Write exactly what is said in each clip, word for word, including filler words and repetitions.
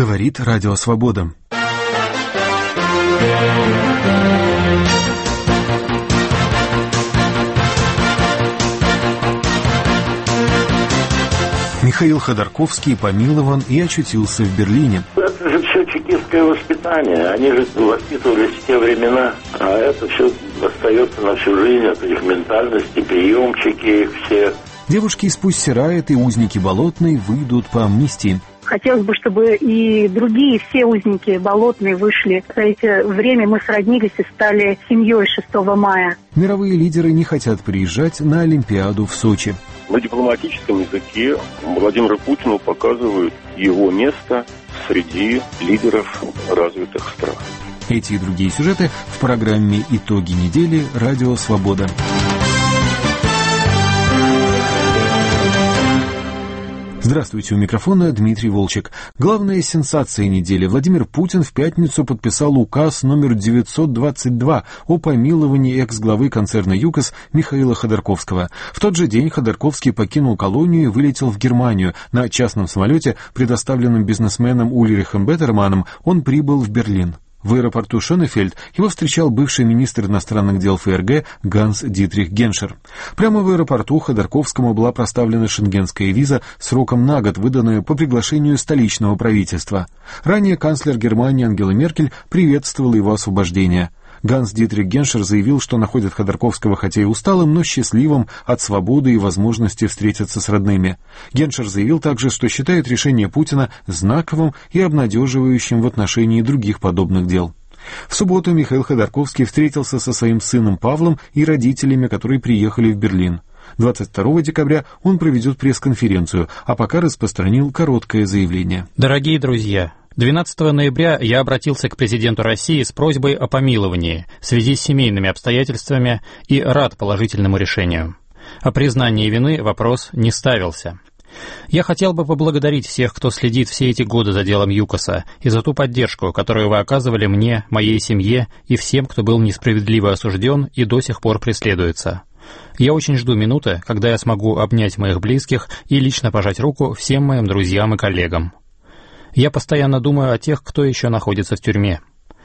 Говорит Радио Свобода. Михаил Ходорковский помилован и очутился в Берлине. Это же все чекистское воспитание. Они же воспитывались в те времена, а это все остается на всю жизнь. Это их ментальности, приемчики их все. Девушки из Пусть-Сирайет и узники Болотной выйдут по амнистии. Хотелось бы, чтобы и другие все узники Болотной вышли. За это время мы сроднились и стали семьей шестого мая. Мировые лидеры не хотят приезжать на Олимпиаду в Сочи. На дипломатическом языке Владимиру Путину показывают его место среди лидеров развитых стран. Эти и другие сюжеты в программе «Итоги недели» Радио Свобода. Здравствуйте, у микрофона Дмитрий Волчек. Главная сенсация недели. Владимир Путин в пятницу подписал указ номер девятьсот двадцать два о помиловании экс-главы концерна ЮКОС Михаила Ходорковского. В тот же день Ходорковский покинул колонию и вылетел в Германию. На частном самолете, предоставленном бизнесменом Ульрихом Беттерманом, он прибыл в Берлин. В аэропорту Шонефельд его встречал бывший министр иностранных дел ФРГ Ганс-Дитрих Геншер. Прямо в аэропорту Ходорковскому была проставлена шенгенская виза сроком на год, выданная по приглашению столичного правительства. Ранее канцлер Германии Ангела Меркель приветствовала его освобождение. Ганс-Дитрих Геншер заявил, что находит Ходорковского хотя и усталым, но счастливым от свободы и возможности встретиться с родными. Геншер заявил также, что считает решение Путина знаковым и обнадеживающим в отношении других подобных дел. В субботу Михаил Ходорковский встретился со своим сыном Павлом и родителями, которые приехали в Берлин. двадцать второго декабря он проведет пресс-конференцию, а пока распространил короткое заявление. Дорогие друзья, двенадцатого ноября я обратился к президенту России с просьбой о помиловании в связи с семейными обстоятельствами и рад положительному решению. О признании вины вопрос не ставился. Я хотел бы поблагодарить всех, кто следит все эти годы за делом ЮКОСа, и за ту поддержку, которую вы оказывали мне, моей семье и всем, кто был несправедливо осужден и до сих пор преследуется. Я очень жду минуты, когда я смогу обнять моих близких и лично пожать руку всем моим друзьям и коллегам. Я постоянно думаю о тех, кто еще находится в тюрьме.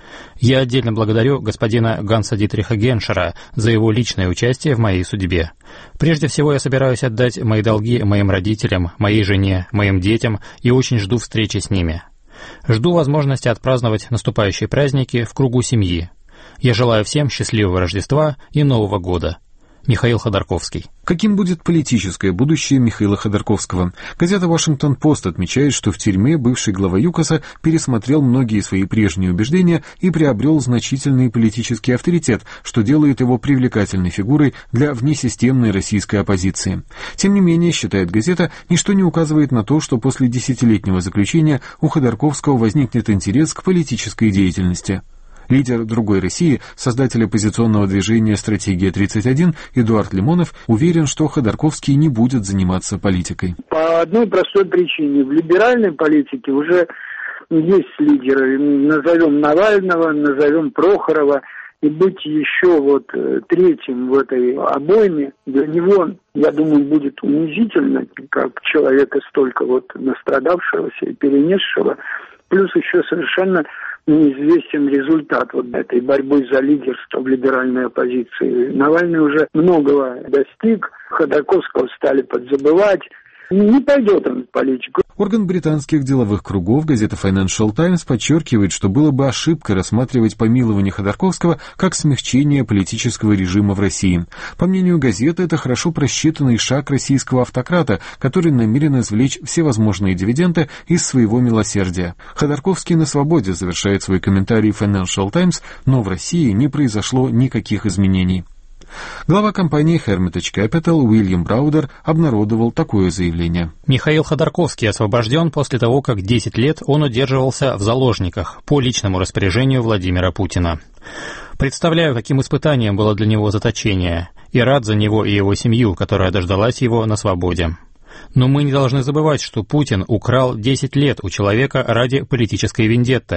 Я отдельно благодарю господина Ганса-Дитриха Геншера за его личное участие в моей судьбе. Прежде всего, я собираюсь отдать мои долги моим родителям, моей жене, моим детям и очень жду встречи с ними. Жду возможности отпраздновать наступающие праздники в кругу семьи. Я желаю всем счастливого Рождества и Нового года. Михаил Ходорковский. Каким будет политическое будущее Михаила Ходорковского? Газета «Вашингтон-Пост» отмечает, что в тюрьме бывший глава ЮКОСа пересмотрел многие свои прежние убеждения и приобрел значительный политический авторитет, что делает его привлекательной фигурой для внесистемной российской оппозиции. Тем не менее, считает газета, ничто не указывает на то, что после десятилетнего заключения у Ходорковского возникнет интерес к политической деятельности. Лидер «Другой России», создатель оппозиционного движения «Стратегия-тридцать один» Эдуард Лимонов уверен, что Ходорковский не будет заниматься политикой. По одной простой причине. В либеральной политике уже есть лидеры. Назовем Навального, назовем Прохорова. И быть еще вот третьим в этой обойме, для него, я думаю, будет унизительно, как человека столько вот настрадавшегося и перенесшего. Плюс еще совершенно неизвестен результат вот этой борьбы за лидерство в либеральной оппозиции. Навальный уже многого достиг, Ходорковского стали подзабывать. Не пойдет он в политику. Орган британских деловых кругов, газета Financial Times, подчеркивает, что было бы ошибкой рассматривать помилование Ходорковского как смягчение политического режима в России. По мнению газеты, это хорошо просчитанный шаг российского автократа, который намерен извлечь всевозможные дивиденды из своего милосердия. Ходорковский на свободе, завершает свой комментарий Financial Times, но в России не произошло никаких изменений. Глава компании Hermitage Capital Уильям Браудер обнародовал такое заявление. Михаил Ходорковский освобожден после того, как десять лет он удерживался в заложниках по личному распоряжению Владимира Путина. Представляю, каким испытанием было для него заточение, и рад за него и его семью, которая дождалась его на свободе. Но мы не должны забывать, что Путин украл десять лет у человека ради политической вендетты.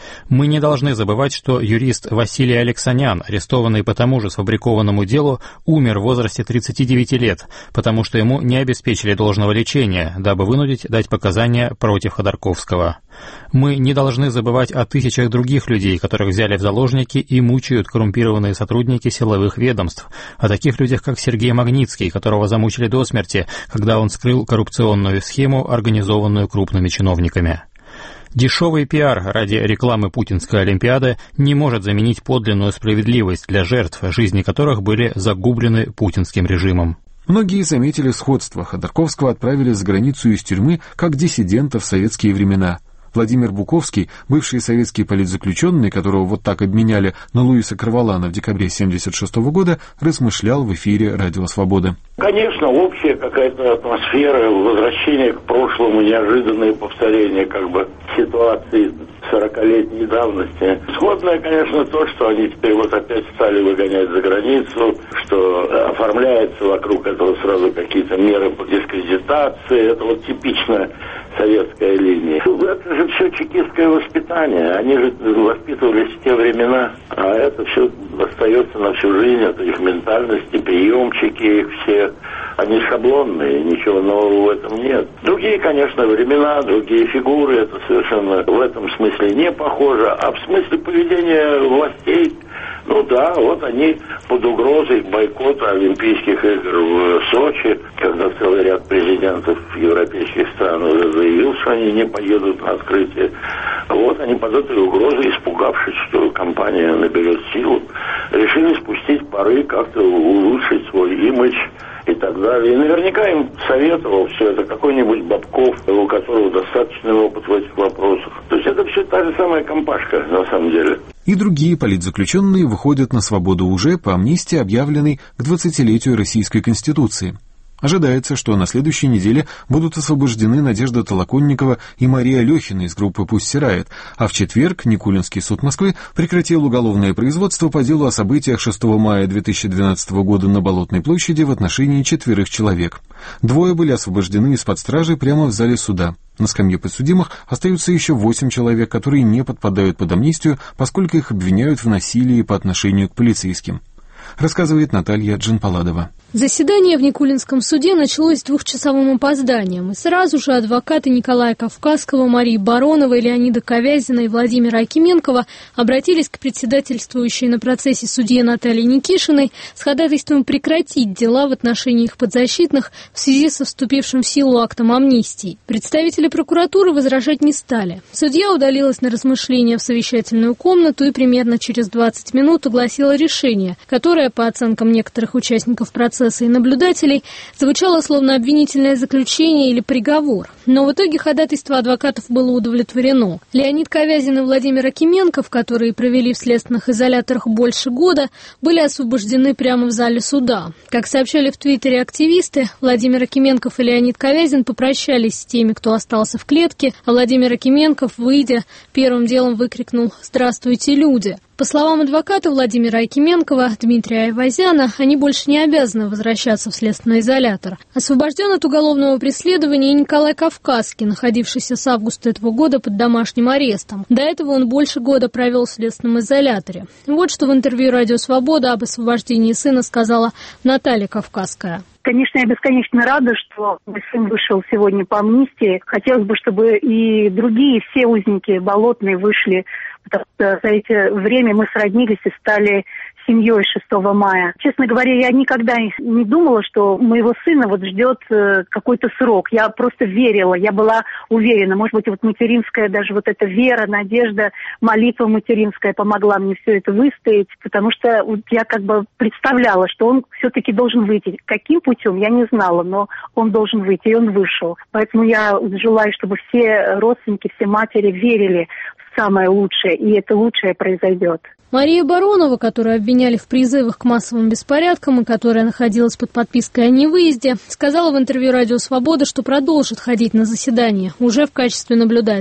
Мы не должны забывать, что юрист Василий Алексанян, арестованный по тому же сфабрикованному делу, умер в возрасте тридцати девяти лет, потому что ему не обеспечили должного лечения, дабы вынудить дать показания против Ходорковского. Мы не должны забывать о тысячах других людей, которых взяли в заложники и мучают коррумпированные сотрудники силовых ведомств, о таких людях, как Сергей Магнитский, которого замучили до смерти, когда он скрыл коррупционную схему, организованную крупными чиновниками. Дешевый пиар ради рекламы путинской Олимпиады не может заменить подлинную справедливость для жертв, жизни которых были загублены путинским режимом. Многие заметили сходство. Ходорковского отправили за границу из тюрьмы как диссидента в советские времена. Владимир Буковский, бывший советский политзаключенный, которого вот так обменяли на Луиса Карвалана в декабре семьдесят шестого года, размышлял в эфире «Радио Свобода». Конечно, общая какая-то атмосфера, возвращение к прошлому, неожиданные повторения как бы ситуации сорокалетней давности. Сходное, конечно, то, что они теперь вот опять стали выгонять за границу, что оформляется вокруг этого сразу какие-то меры по дискредитации. Это вот типично советская линия. Это же все чекистское воспитание. Они же воспитывались в те времена, а это все остается на всю жизнь. Это их ментальности, приемчики, их все. Они шаблонные, ничего нового в этом нет. Другие, конечно, времена, другие фигуры. Это совершенно в этом смысле не похоже. А в смысле поведения властей, ну да, вот они под угрозой бойкота Олимпийских игр в Сочи, когда целый ряд президентов европейских стран уже заявил, что они не поедут на открытие. Вот они под этой угрозой, испугавшись, что компания наберет силу, решили спустить пары, как-то улучшить свой имидж и так далее. И наверняка им советовал все это какой-нибудь Бабков, у которого достаточный опыт в этих вопросах. То есть это все та же самая компашка, на самом деле. И другие политзаключенные выходят на свободу уже по амнистии, объявленной к двадцатилетию Российской Конституции. Ожидается, что на следующей неделе будут освобождены Надежда Толоконникова и Мария Алехина из группы «Пусть стирает», а в четверг Никулинский суд Москвы прекратил уголовное производство по делу о событиях шестого мая две тысячи двенадцатого года на Болотной площади в отношении четверых человек. Двое были освобождены из-под стражи прямо в зале суда. На скамье подсудимых остаются еще восемь человек, которые не подпадают под амнистию, поскольку их обвиняют в насилии по отношению к полицейским. Рассказывает Наталья Джанпаладова. Заседание в Никулинском суде началось с двухчасовым опозданием, и сразу же адвокаты Николая Кавказского, Марии Бароновой, Леонида Ковязина и Владимира Акименкова обратились к председательствующей на процессе судье Наталье Никишиной с ходатайством прекратить дела в отношении их подзащитных в связи со вступившим в силу актом амнистии. Представители прокуратуры возражать не стали. Судья удалилась на размышления в совещательную комнату и примерно через двадцать минут огласила решение, которое, по оценкам некоторых участников процесса и наблюдателей, звучало словно обвинительное заключение или приговор. Но в итоге ходатайство адвокатов было удовлетворено. Леонид Ковязин и Владимир Акименков, которые провели в следственных изоляторах больше года, были освобождены прямо в зале суда. Как сообщали в Твиттере активисты, Владимир Акименков и Леонид Ковязин попрощались с теми, кто остался в клетке, а Владимир Акименков, выйдя, первым делом выкрикнул «Здравствуйте, люди!». По словам адвоката Владимира Акименкова, Дмитрия Айвазяна, они больше не обязаны возвращаться в следственный изолятор. Освобожден от уголовного преследования и Николай Кавказский, находившийся с августа этого года под домашним арестом. До этого он больше года провел в следственном изоляторе. Вот что в интервью «Радио Свобода» об освобождении сына сказала Наталья Кавказская. Конечно, я бесконечно рада, что мой сын вышел сегодня по амнистии. Хотелось бы, чтобы и другие все узники Болотные вышли, потому что за это время мы сроднились и стали семьей шестого мая. Честно говоря, я никогда не думала, что моего сына вот ждет какой-то срок. Я просто верила, я была уверена. Может быть, вот материнская, даже вот эта вера, надежда, молитва материнская помогла мне все это выстоять, потому что вот я как бы представляла, что он все-таки должен выйти. Каким путем, я не знала, но он должен выйти, и он вышел. Поэтому я желаю, чтобы все родственники, все матери верили в самое лучшее, и это лучшее произойдет. Мария Баронова, которую обвиняли в призывах к массовым беспорядкам и которая находилась под подпиской о невыезде, сказала в интервью «Радио Свобода», что продолжит ходить на заседание уже в качестве наблюдателя.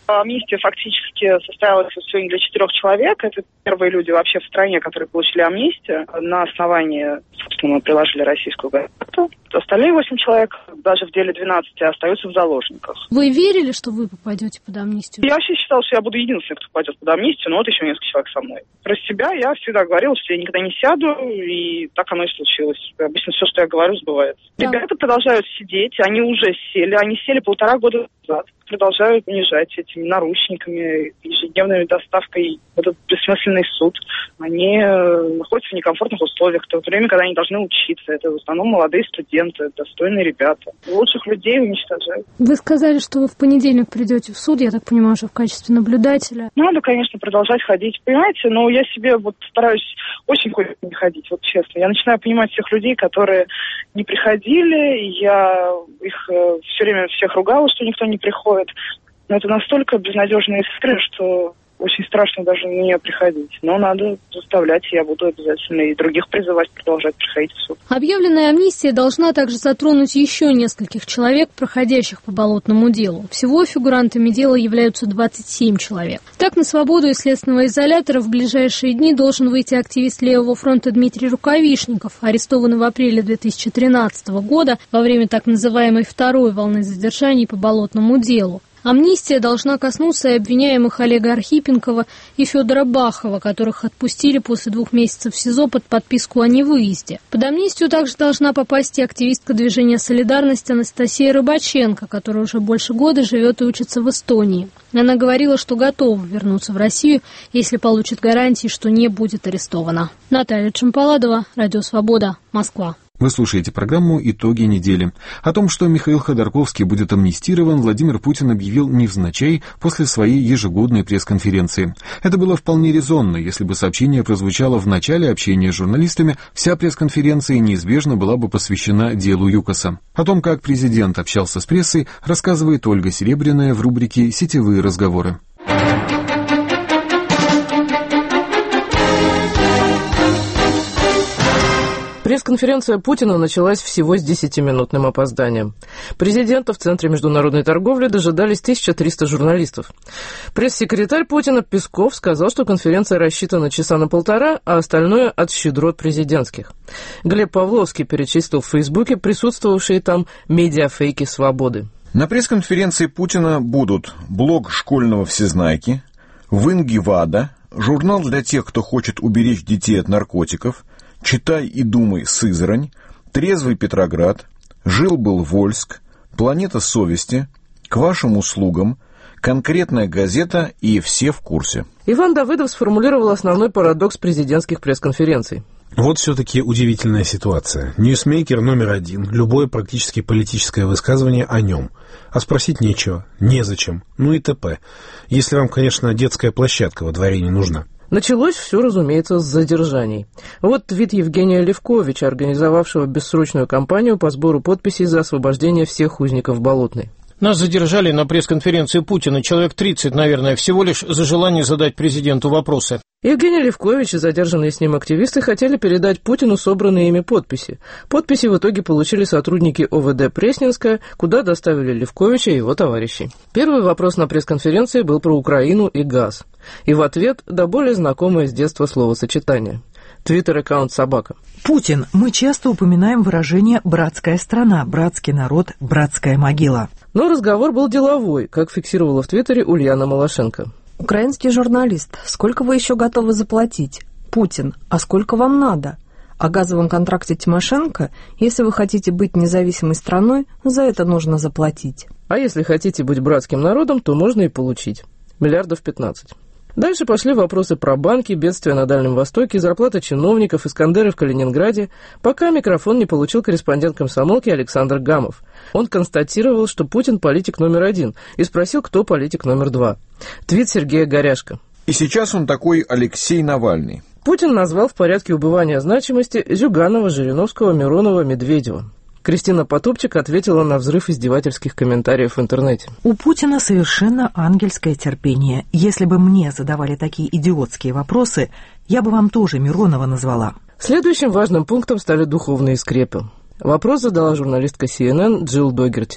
Амнистия фактически состоялась сегодня для четырех человек. Это первые люди вообще в стране, которые получили амнистию. На основании, собственно, мы приложили российскую газету. Остальные восемь человек, даже в деле двенадцати, остаются в заложниках. Вы верили, что вы попадете под амнистию? Я вообще считала, что я буду единственной, кто попадет под амнистию, но вот еще несколько человек со мной. Про себя я всегда говорила, что я никогда не сяду, и так оно и случилось. Обычно все, что я говорю, сбывается. Да. Ребята продолжают сидеть, они уже сели, они сели полтора года назад. Продолжают унижать этими наручниками, ежедневной доставкой в этот бессмысленный суд. Они находятся в некомфортных условиях, в то время, когда они должны учиться. Это в основном молодые студенты, достойные ребята. Лучших людей уничтожают. Вы сказали, что вы в понедельник придете в суд, я так понимаю, что в качестве наблюдателя. Надо, конечно, продолжать ходить, понимаете, но я себе вот стараюсь очень кое-как не ходить, вот честно. Я начинаю понимать всех людей, которые не приходили, я их э, все время всех ругала, что никто не приходит. Но это настолько безнадежная история, что очень страшно даже на нее приходить. Но надо заставлять, я буду обязательно и других призывать продолжать приходить в суд. Объявленная амнистия должна также затронуть еще нескольких человек, проходящих по болотному делу. Всего фигурантами дела являются двадцать семь человек. Так, на свободу из следственного изолятора в ближайшие дни должен выйти активист Левого фронта Дмитрий Рукавишников, арестованный в апреле две тысячи тринадцатого года во время так называемой второй волны задержаний по болотному делу. Амнистия должна коснуться и обвиняемых Олега Архипенкова и Федора Бахова, которых отпустили после двух месяцев в СИЗО под подписку о невыезде. Под амнистию также должна попасть и активистка движения «Солидарность» Анастасия Рыбаченко, которая уже больше года живет и учится в Эстонии. Она говорила, что готова вернуться в Россию, если получит гарантии, что не будет арестована. Наталья Чемпаладова, Радио Свобода, Москва. Вы слушаете программу «Итоги недели». О том, что Михаил Ходорковский будет амнистирован, Владимир Путин объявил невзначай после своей ежегодной пресс-конференции. Это было вполне резонно. Если бы сообщение прозвучало в начале общения с журналистами, вся пресс-конференция неизбежно была бы посвящена делу ЮКОСа. О том, как президент общался с прессой, рассказывает Ольга Серебряная в рубрике «Сетевые разговоры». Пресс-конференция Путина началась всего с десятиминутным опозданием. Президента в Центре международной торговли дожидались тысяча триста журналистов. Пресс-секретарь Путина Песков сказал, что конференция рассчитана часа на полтора, а остальное от щедрот президентских. Глеб Павловский перечислил в Фейсбуке присутствовавшие там медиафейки свободы. На пресс-конференции Путина будут блог школьного всезнайки, Вингивада, журнал для тех, кто хочет уберечь детей от наркотиков, «Читай и думай, Сызрань», «Трезвый Петроград», «Жил-был Вольск», «Планета совести», «К вашим услугам», «Конкретная газета» и «Все в курсе». Иван Давыдов сформулировал основной парадокс президентских пресс-конференций. Вот все-таки удивительная ситуация. Ньюсмейкер номер один, любое практически политическое высказывание о нем. А спросить нечего, незачем, ну и т.п. Если вам, конечно, детская площадка во дворе не нужна. Началось все, разумеется, с задержаний. Вот твит Евгения Левковича, организовавшего бессрочную кампанию по сбору подписей за освобождение всех узников Болотной. Нас задержали на пресс-конференции Путина, человек тридцать, наверное, всего лишь за желание задать президенту вопросы. Евгений Левкович и задержанные с ним активисты хотели передать Путину собранные ими подписи. Подписи в итоге получили сотрудники О В Д Пресненская, куда доставили Левковича и его товарищей. Первый вопрос на пресс-конференции был про Украину и газ. И в ответ до более знакомое с детства словосочетание. Твиттер-аккаунт «Собака». Путин. Мы часто упоминаем выражение «братская страна», «братский народ», «братская могила». Но разговор был деловой, как фиксировала в Твиттере Ульяна Малашенко. Украинский журналист. Сколько вы еще готовы заплатить? Путин. А сколько вам надо? О газовом контракте Тимошенко. Если вы хотите быть независимой страной, за это нужно заплатить. А если хотите быть братским народом, то можно и получить. Миллиардов пятнадцать. Дальше пошли вопросы про банки, бедствия на Дальнем Востоке, зарплата чиновников, Искандеры в Калининграде, пока микрофон не получил корреспондент комсомолки Александр Гамов. Он констатировал, что Путин политик номер один, и спросил, кто политик номер два. Твит Сергея Горяшко. И сейчас он такой Алексей Навальный. Путин назвал в порядке убывания значимости Зюганова, Жириновского, Миронова, Медведева. Кристина Потупчик ответила на взрыв издевательских комментариев в интернете. У Путина совершенно ангельское терпение. Если бы мне задавали такие идиотские вопросы, я бы вам тоже Миронова назвала. Следующим важным пунктом стали духовные скрепы. Вопрос задала журналистка Си Эн Эн Джилл Догерти.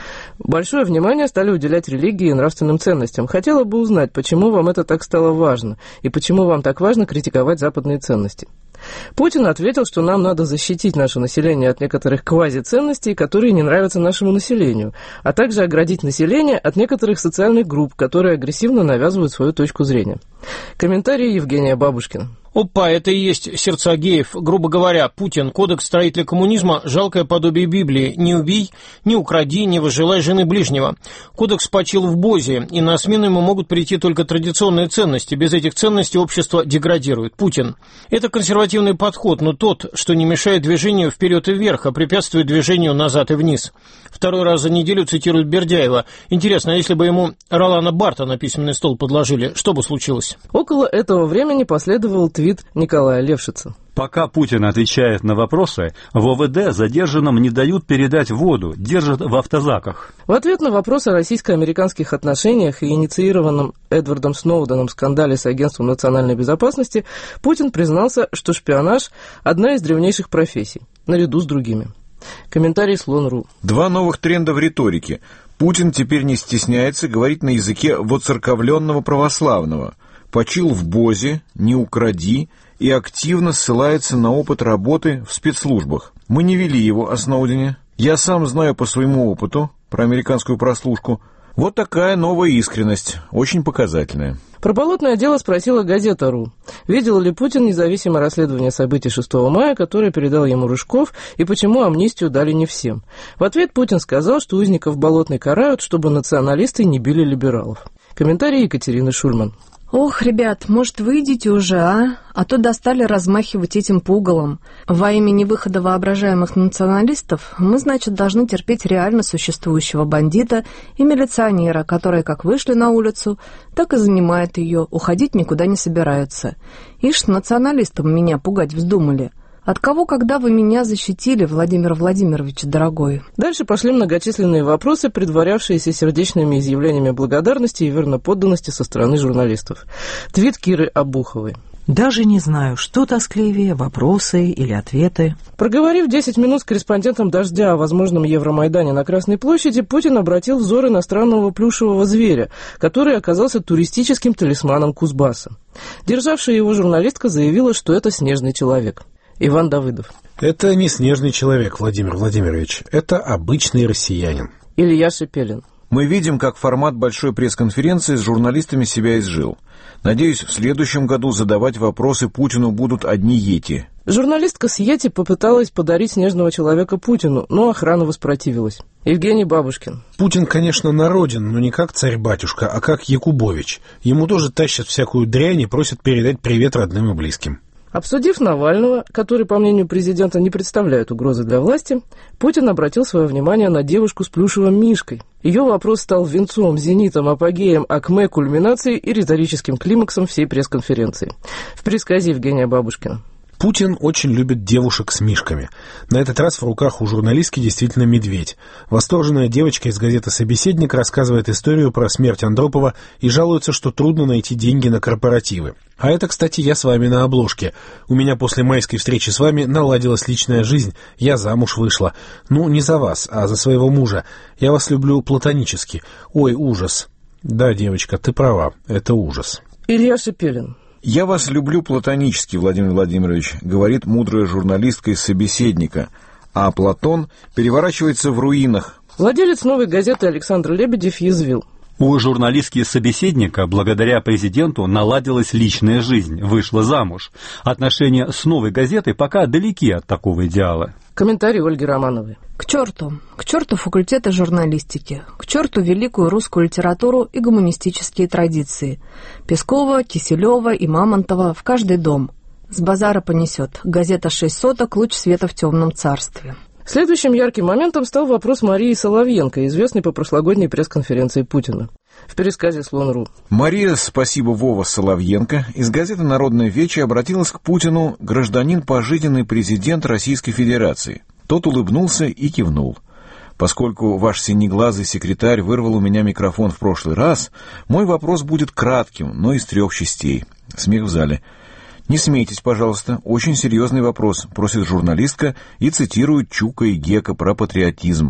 Большое внимание стали уделять религии и нравственным ценностям. Хотела бы узнать, почему вам это так стало важно, и почему вам так важно критиковать западные ценности. Путин ответил, что нам надо защитить наше население от некоторых квазиценностей, которые не нравятся нашему населению, а также оградить население от некоторых социальных групп, которые агрессивно навязывают свою точку зрения. Комментарий Евгения Бабушкина. Опа, это и есть сердца геев. Грубо говоря, Путин, кодекс строителя коммунизма, жалкое подобие Библии. Не убей, не укради, не выжелай жены ближнего. Кодекс почил в Бозе, и на смену ему могут прийти только традиционные ценности. Без этих ценностей общество деградирует. Путин. Это консервативный подход, но тот, что не мешает движению вперед и вверх, а препятствует движению назад и вниз. Второй раз за неделю цитирует Бердяева. Интересно, если бы ему Ролана Барта на письменный стол подложили, что бы случилось? Около этого времени последовал твит Николая Левшица. Пока Путин отвечает на вопросы, в о вэ дэ задержанным не дают передать воду, держат в автозаках. В ответ на вопрос о российско-американских отношениях и инициированном Эдвардом Сноуденом скандале с Агентством национальной безопасности, Путин признался, что шпионаж – одна из древнейших профессий, наряду с другими. Комментарий Слон.ру. Два новых тренда в риторике. Путин теперь не стесняется говорить на языке воцерковленного православного. Почил в Бозе, не укради, и активно ссылается на опыт работы в спецслужбах. Мы не вели его о Сноудене. Я сам знаю по своему опыту про американскую прослушку. Вот такая новая искренность, очень показательная. Про болотное дело спросила газета.ру. Видел ли Путин независимое расследование событий шестого мая, которое передал ему Рыжков, и почему амнистию дали не всем? В ответ Путин сказал, что узников Болотной карают, чтобы националисты не били либералов. Комментарий Екатерины Шульман. Ох, ребят, может, выйдите уже, а? А то достали размахивать этим пугалом. Во имя невыхода воображаемых националистов мы, значит, должны терпеть реально существующего бандита и милиционера, которые как вышли на улицу, так и занимают ее, уходить никуда не собираются. Ишь, националистам меня пугать вздумали. От кого, когда вы меня защитили, Владимир Владимирович, дорогой? Дальше пошли многочисленные вопросы, предварявшиеся сердечными изъявлениями благодарности и верноподданности со стороны журналистов. Твит Киры Обуховой. Даже не знаю, что тоскливее, вопросы или ответы. Проговорив десять минут с корреспондентом «Дождя» о возможном Евромайдане на Красной площади, Путин обратил взор иностранного плюшевого зверя, который оказался туристическим талисманом Кузбасса. Державшая его журналистка заявила, что это снежный человек. Иван Давыдов. Это не снежный человек, Владимир Владимирович. Это обычный россиянин. Илья Шепелин. Мы видим, как формат большой пресс-конференции с журналистами себя изжил. Надеюсь, в следующем году задавать вопросы Путину будут одни йети. Журналистка с йети попыталась подарить снежного человека Путину, но охрана воспротивилась. Евгений Бабушкин. Путин, конечно, народен, но не как царь-батюшка, а как Якубович. Ему тоже тащат всякую дрянь и просят передать привет родным и близким. Обсудив Навального, который, по мнению президента, не представляет угрозы для власти, Путин обратил свое внимание на девушку с плюшевым мишкой. Ее вопрос стал венцом, зенитом, апогеем, акме, кульминацией и риторическим климаксом всей пресс-конференции. В пересказе Евгения Бабушкина. Путин очень любит девушек с мишками. На этот раз в руках у журналистки действительно медведь. Восторженная девочка из газеты «Собеседник» рассказывает историю про смерть Андропова и жалуется, что трудно найти деньги на корпоративы. А это, кстати, я с вами на обложке. У меня после майской встречи с вами наладилась личная жизнь. Я замуж вышла. Ну, не за вас, а за своего мужа. Я вас люблю платонически. Ой, ужас. Да, девочка, ты права. Это ужас. Илья Шепелин. «Я вас люблю платонически, Владимир Владимирович», говорит мудрая журналистка из «Собеседника», а Платон переворачивается в руинах. Владелец «Новой газеты» Александр Лебедев язвил. У журналистки «Собеседника» благодаря президенту наладилась личная жизнь, вышла замуж. Отношения с «Новой газетой» пока далеки от такого идеала. Комментарий Ольги Романовой. К черту. К черту факультеты журналистики. К черту великую русскую литературу и гуманистические традиции. Пескова, Киселева и Мамонтова в каждый дом. С базара понесет. Газета «Шесть соток. Луч света в темном царстве». Следующим ярким моментом стал вопрос Марии Соловьенко, известной по прошлогодней пресс-конференции Путина. В пересказе Слон.ру. Мария, спасибо, Вова Соловьенко, из газеты «Народная вечь» обратилась к Путину гражданин пожизненный президент Российской Федерации. Тот улыбнулся и кивнул. Поскольку ваш синеглазый секретарь вырвал у меня микрофон в прошлый раз, мой вопрос будет кратким, но из трех частей. Смех в зале. «Не смейтесь, пожалуйста, очень серьезный вопрос», — просит журналистка и цитирует Чука и Гека про патриотизм.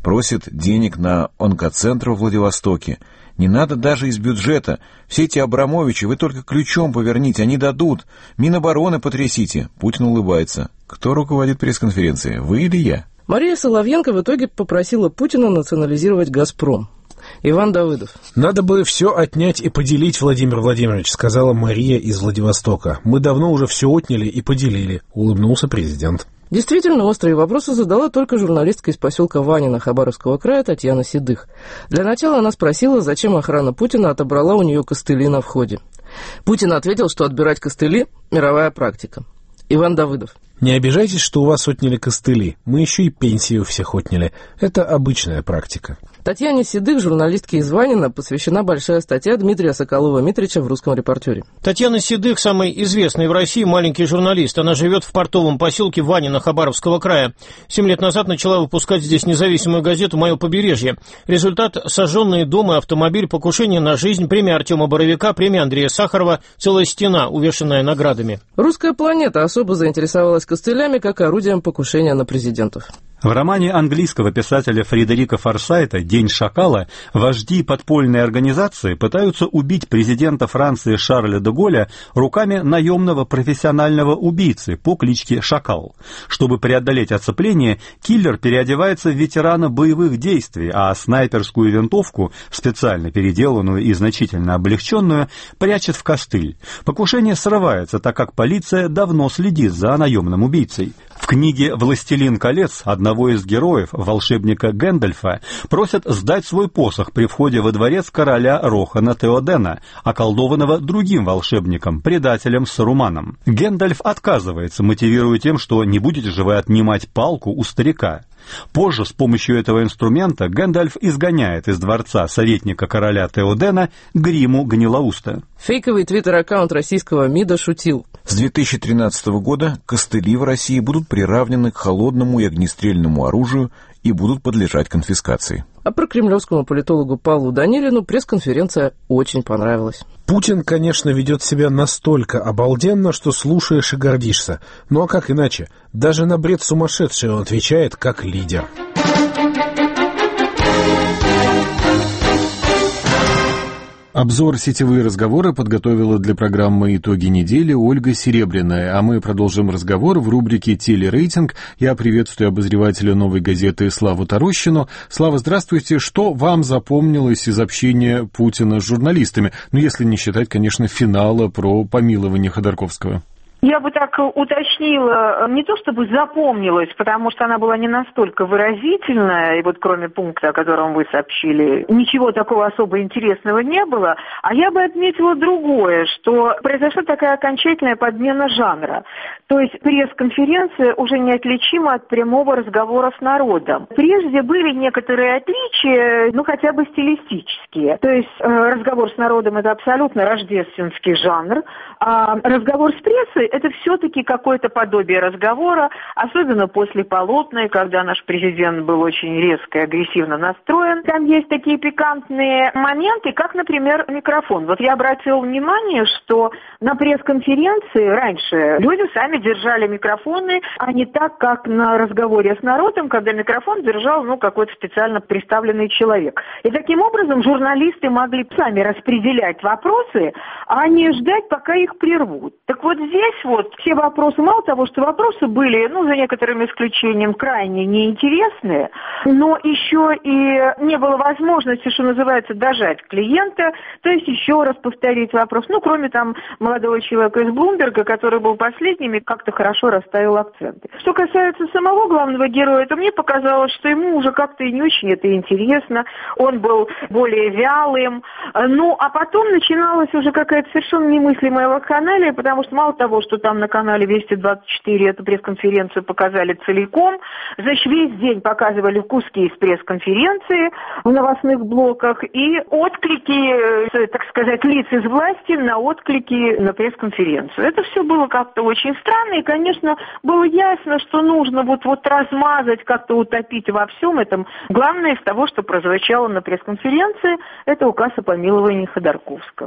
Просит денег на онкоцентр в Владивостоке. Не надо даже из бюджета. Все эти Абрамовичи вы только ключом поверните, они дадут. Минобороны потрясите. Путин улыбается. Кто руководит пресс-конференцией, вы или я? Мария Соловьенко в итоге попросила Путина национализировать «Газпром». Иван Давыдов. «Надо бы все отнять и поделить, Владимир Владимирович», сказала Мария из Владивостока. «Мы давно уже все отняли и поделили», улыбнулся президент. Действительно, острые вопросы задала только журналистка из поселка Ванино Хабаровского края Татьяна Седых. Для начала она спросила, зачем охрана Путина отобрала у нее костыли на входе. Путин ответил, что отбирать костыли – мировая практика. Иван Давыдов. «Не обижайтесь, что у вас отняли костыли. Мы еще и пенсии у всех отняли. Это обычная практика». Татьяне Седых, журналистке из Ванина, посвящена большая статья Дмитрия Соколова-Митрича в «Русском репортере». Татьяна Седых – самый известный в России маленький журналист. Она живет в портовом поселке Ванино Хабаровского края. Семь лет назад начала выпускать здесь независимую газету «Мое побережье». Результат – сожженные дома, автомобиль, покушение на жизнь, премия Артема Боровика, премия Андрея Сахарова, целая стена, увешанная наградами. «Русская планета» особо заинтересовалась костылями как орудием покушения на президентов. В романе английского писателя Фредерика Форсайта «День шакала» вожди подпольной организации пытаются убить президента Франции Шарля де Голля руками наемного профессионального убийцы по кличке Шакал. Чтобы преодолеть оцепление, киллер переодевается в ветерана боевых действий, а снайперскую винтовку, специально переделанную и значительно облегченную, прячет в костыль. Покушение срывается, так как полиция давно следит за наемным убийцей. В книге «Властелин колец» одного из героев, волшебника Гэндальфа, просят сдать свой посох при входе во дворец короля Рохана Теодена, околдованного другим волшебником, предателем Саруманом. Гэндальф отказывается, мотивируя тем, что не будет же вы отнимать палку у старика. Позже с помощью этого инструмента Гэндальф изгоняет из дворца советника короля Теодена Гриму Гнилоуста. Фейковый твиттер-аккаунт российского МИДа шутил. С две тысячи тринадцатого года костыли в России будут приравнены к холодному и огнестрельному оружию и будут подлежать конфискации. А про кремлевскому политологу Павлу Данилину пресс-конференция очень понравилась. Путин, конечно, ведет себя настолько обалденно, что слушаешь и гордишься. Ну а как иначе? Даже на бред сумасшедший он отвечает как лидер. Обзор «Сетевые разговоры» подготовила для программы «Итоги недели» Ольга Серебряная, а мы продолжим разговор в рубрике «Телерейтинг». Я приветствую обозревателя «Новой газеты» Славу Тарущину. Слава, здравствуйте. Что вам запомнилось из общения Путина с журналистами? Ну, если не считать, конечно, финала про помилование Ходорковского. Я бы так уточнила, не то чтобы запомнилась, потому что она была не настолько выразительная, и вот кроме пункта, о котором вы сообщили, ничего такого особо интересного не было, а я бы отметила другое, что произошла такая окончательная подмена жанра. То есть пресс-конференция уже неотличима от прямого разговора с народом. Прежде были некоторые отличия, ну хотя бы стилистические. То есть э, разговор с народом – это абсолютно рождественский жанр, а разговор с прессой – это все-таки какое-то подобие разговора, особенно после Полотной, когда наш президент был очень резко и агрессивно настроен. Там есть такие пикантные моменты, как, например, микрофон. Вот я обратила внимание, что на пресс-конференции раньше люди сами держали микрофоны, а не так, как на разговоре с народом, когда микрофон держал, ну, какой-то специально представленный человек. И таким образом журналисты могли сами распределять вопросы, а не ждать, пока их прервут. Так вот здесь вот все вопросы, мало того, что вопросы были, ну, за некоторым исключением, крайне неинтересные, но еще и не было возможности, что называется, дожать клиента, то есть еще раз повторить вопрос. Ну, кроме там молодого человека из Блумберга, который был последним и как-то хорошо расставил акценты. Что касается самого главного героя, то мне показалось, что ему уже как-то и не очень это интересно. Он был более вялым. Ну, а потом начиналась уже какая-то совершенно немыслимая вакханалия, потому что мало того, что там на канале Вести двадцать четыре эту пресс-конференцию показали целиком, значит, весь день показывали куски из пресс-конференции в новостных блоках и отклики, так сказать, лиц из власти на отклики на пресс-конференцию. Это все было как-то очень странно, и, конечно, было ясно, что нужно вот-вот размазать, как-то утопить во всем этом. Главное из того, что прозвучало на пресс-конференции, это указ о помиловании Ходорковского.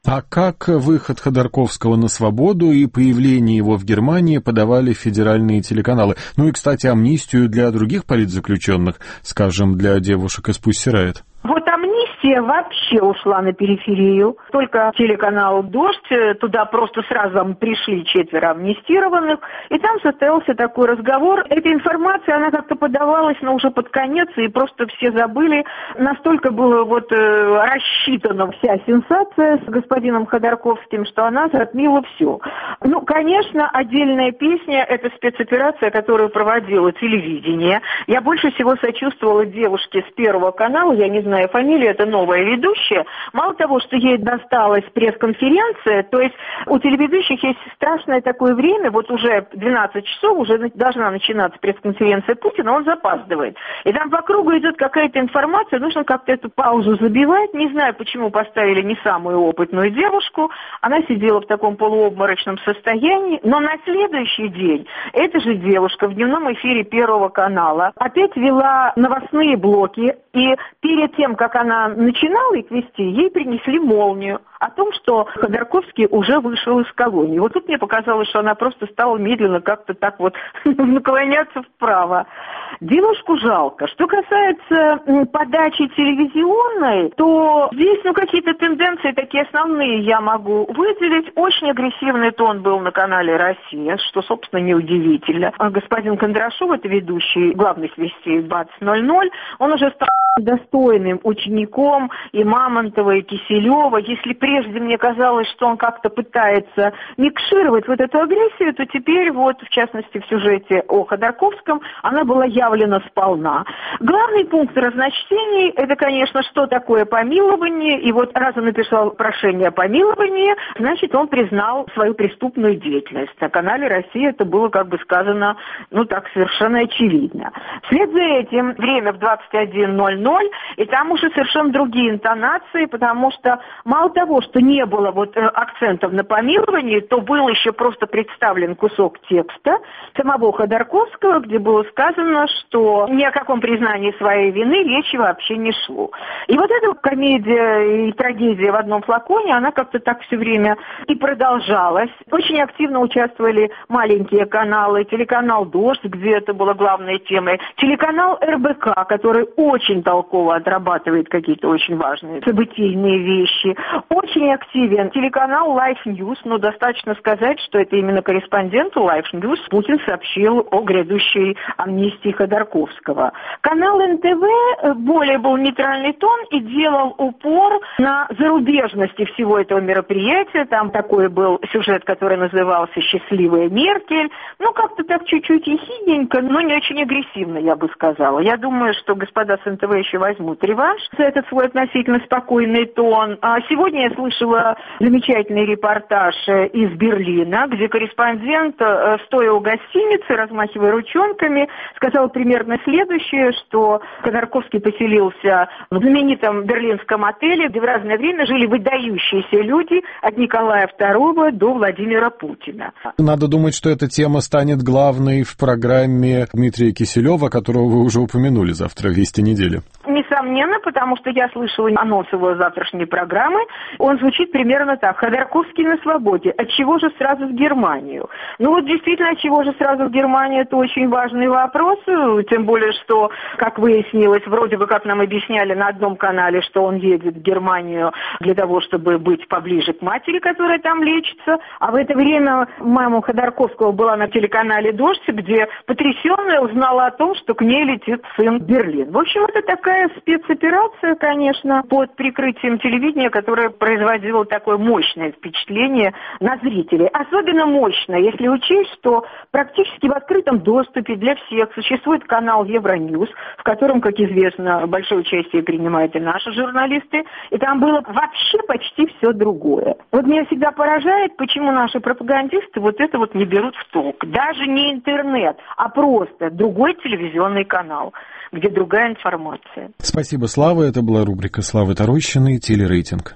А как выход Ходорковского на свободу и появление его в Германии подавали федеральные телеканалы? Ну и, кстати, амнистию для других политзаключенных, скажем, для девушек из Pussy Riot. Вот амнистия вообще ушла на периферию. Только телеканал «Дождь», туда просто сразу пришли четверо амнистированных, и там состоялся такой разговор. Эта информация, она как-то подавалась, но уже под конец, и просто все забыли. Настолько была вот э, рассчитана вся сенсация с господином Ходорковским, что она затмила все. Ну, конечно, отдельная песня – это спецоперация, которую проводило телевидение. Я больше всего сочувствовала девушке с Первого канала, я не знаю, знаю фамилию, это новая ведущая. Мало того, что ей досталась пресс-конференция, то есть у телеведущих есть страшное такое время, вот уже двенадцать часов, уже должна начинаться пресс-конференция Путина, он запаздывает. И там по кругу идет какая-то информация, нужно как-то эту паузу забивать. Не знаю, почему поставили не самую опытную девушку. Она сидела в таком полуобморочном состоянии, но на следующий день эта же девушка в дневном эфире Первого канала опять вела новостные блоки, и перед тем, как она начинала их вести, ей принесли молнию о том, что Ходорковский уже вышел из колонии. Вот тут мне показалось, что она просто стала медленно как-то так вот наклоняться вправо. Девушку жалко. Что касается подачи телевизионной, то здесь ну, какие-то тенденции такие основные я могу выделить. Очень агрессивный тон был на канале «Россия», что, собственно, неудивительно. Господин Кондрашов, это ведущий главных вестей БАЦ ноль ноль, он уже стал достойным учеником и Мамонтова, и Киселева. Если прежде мне казалось, что он как-то пытается микшировать вот эту агрессию, то теперь вот, в частности, в сюжете о Ходорковском она была явлена сполна. Главный пункт разночтений – это, конечно, что такое помилование. И вот раз он написал прошение о помиловании, значит, он признал свою преступную деятельность. На канале «Россия» это было, как бы сказано, ну так, совершенно очевидно. Вслед за этим время в двадцать один ноль ноль, и там уже совершенно другие интонации, потому что мало того, что не было вот акцентов на помиловании, то был еще просто представлен кусок текста самого Ходорковского, где было сказано, что ни о каком признании своей вины речи вообще не шло. И вот эта комедия и трагедия в одном флаконе, она как-то так все время и продолжалась. Очень активно участвовали маленькие каналы, телеканал «Дождь», где это было главной темой, телеканал эр бэ ка, который очень толково отрабатывает какие-то очень важные событийные вещи. Очень активен телеканал Life News, но достаточно сказать, что это именно корреспонденту Life News Путин сообщил о грядущей амнистии Ходорковского. Канал эн тэ вэ более был нейтральный тон и делал упор на зарубежности всего этого мероприятия. Там такой был сюжет, который назывался «Счастливая Меркель». Ну, как-то так чуть-чуть ехидненько, но не очень агрессивно, я бы сказала. Я думаю, что господа с эн тэ вэ еще возьмут реванш за этот свой относительно спокойный тон. А сегодня я слышала замечательный репортаж из Берлина, где корреспондент, стоя у гостиницы, размахивая ручонками, сказал примерно следующее, что Ходорковский поселился в знаменитом берлинском отеле, где в разное время жили выдающиеся люди от Николая второго до Владимира Путина. Надо думать, что эта тема станет главной в программе Дмитрия Киселева, которого вы уже упомянули завтра в «Вести недели». Несомненно, потому что я слышала анонс его завтрашней программы. Он звучит примерно так. Ходорковский на свободе. Отчего же сразу в Германию? Ну вот действительно, отчего же сразу в Германию? Это очень важный вопрос. Тем более, что, как выяснилось, вроде бы как нам объясняли на одном канале, что он едет в Германию для того, чтобы быть поближе к матери, которая там лечится. А в это время мама Ходорковского была на телеканале «Дождь», где потрясенная узнала о том, что к ней летит сын в Берлин. В общем, это такая спецоперация, конечно, под прикрытием телевидения, которая производила такое мощное впечатление на зрителей. Особенно мощное, если учесть, что практически в открытом доступе для всех существует канал Евроньюз, в котором, как известно, большое участие принимают и наши журналисты, и там было вообще почти все другое. Вот меня всегда поражает, почему наши пропагандисты вот это вот не берут в толк. Даже не интернет, а просто другой телевизионный канал, где другая информация. Спасибо, Слава. Это была рубрика Славы Тарощиной «Телерейтинг».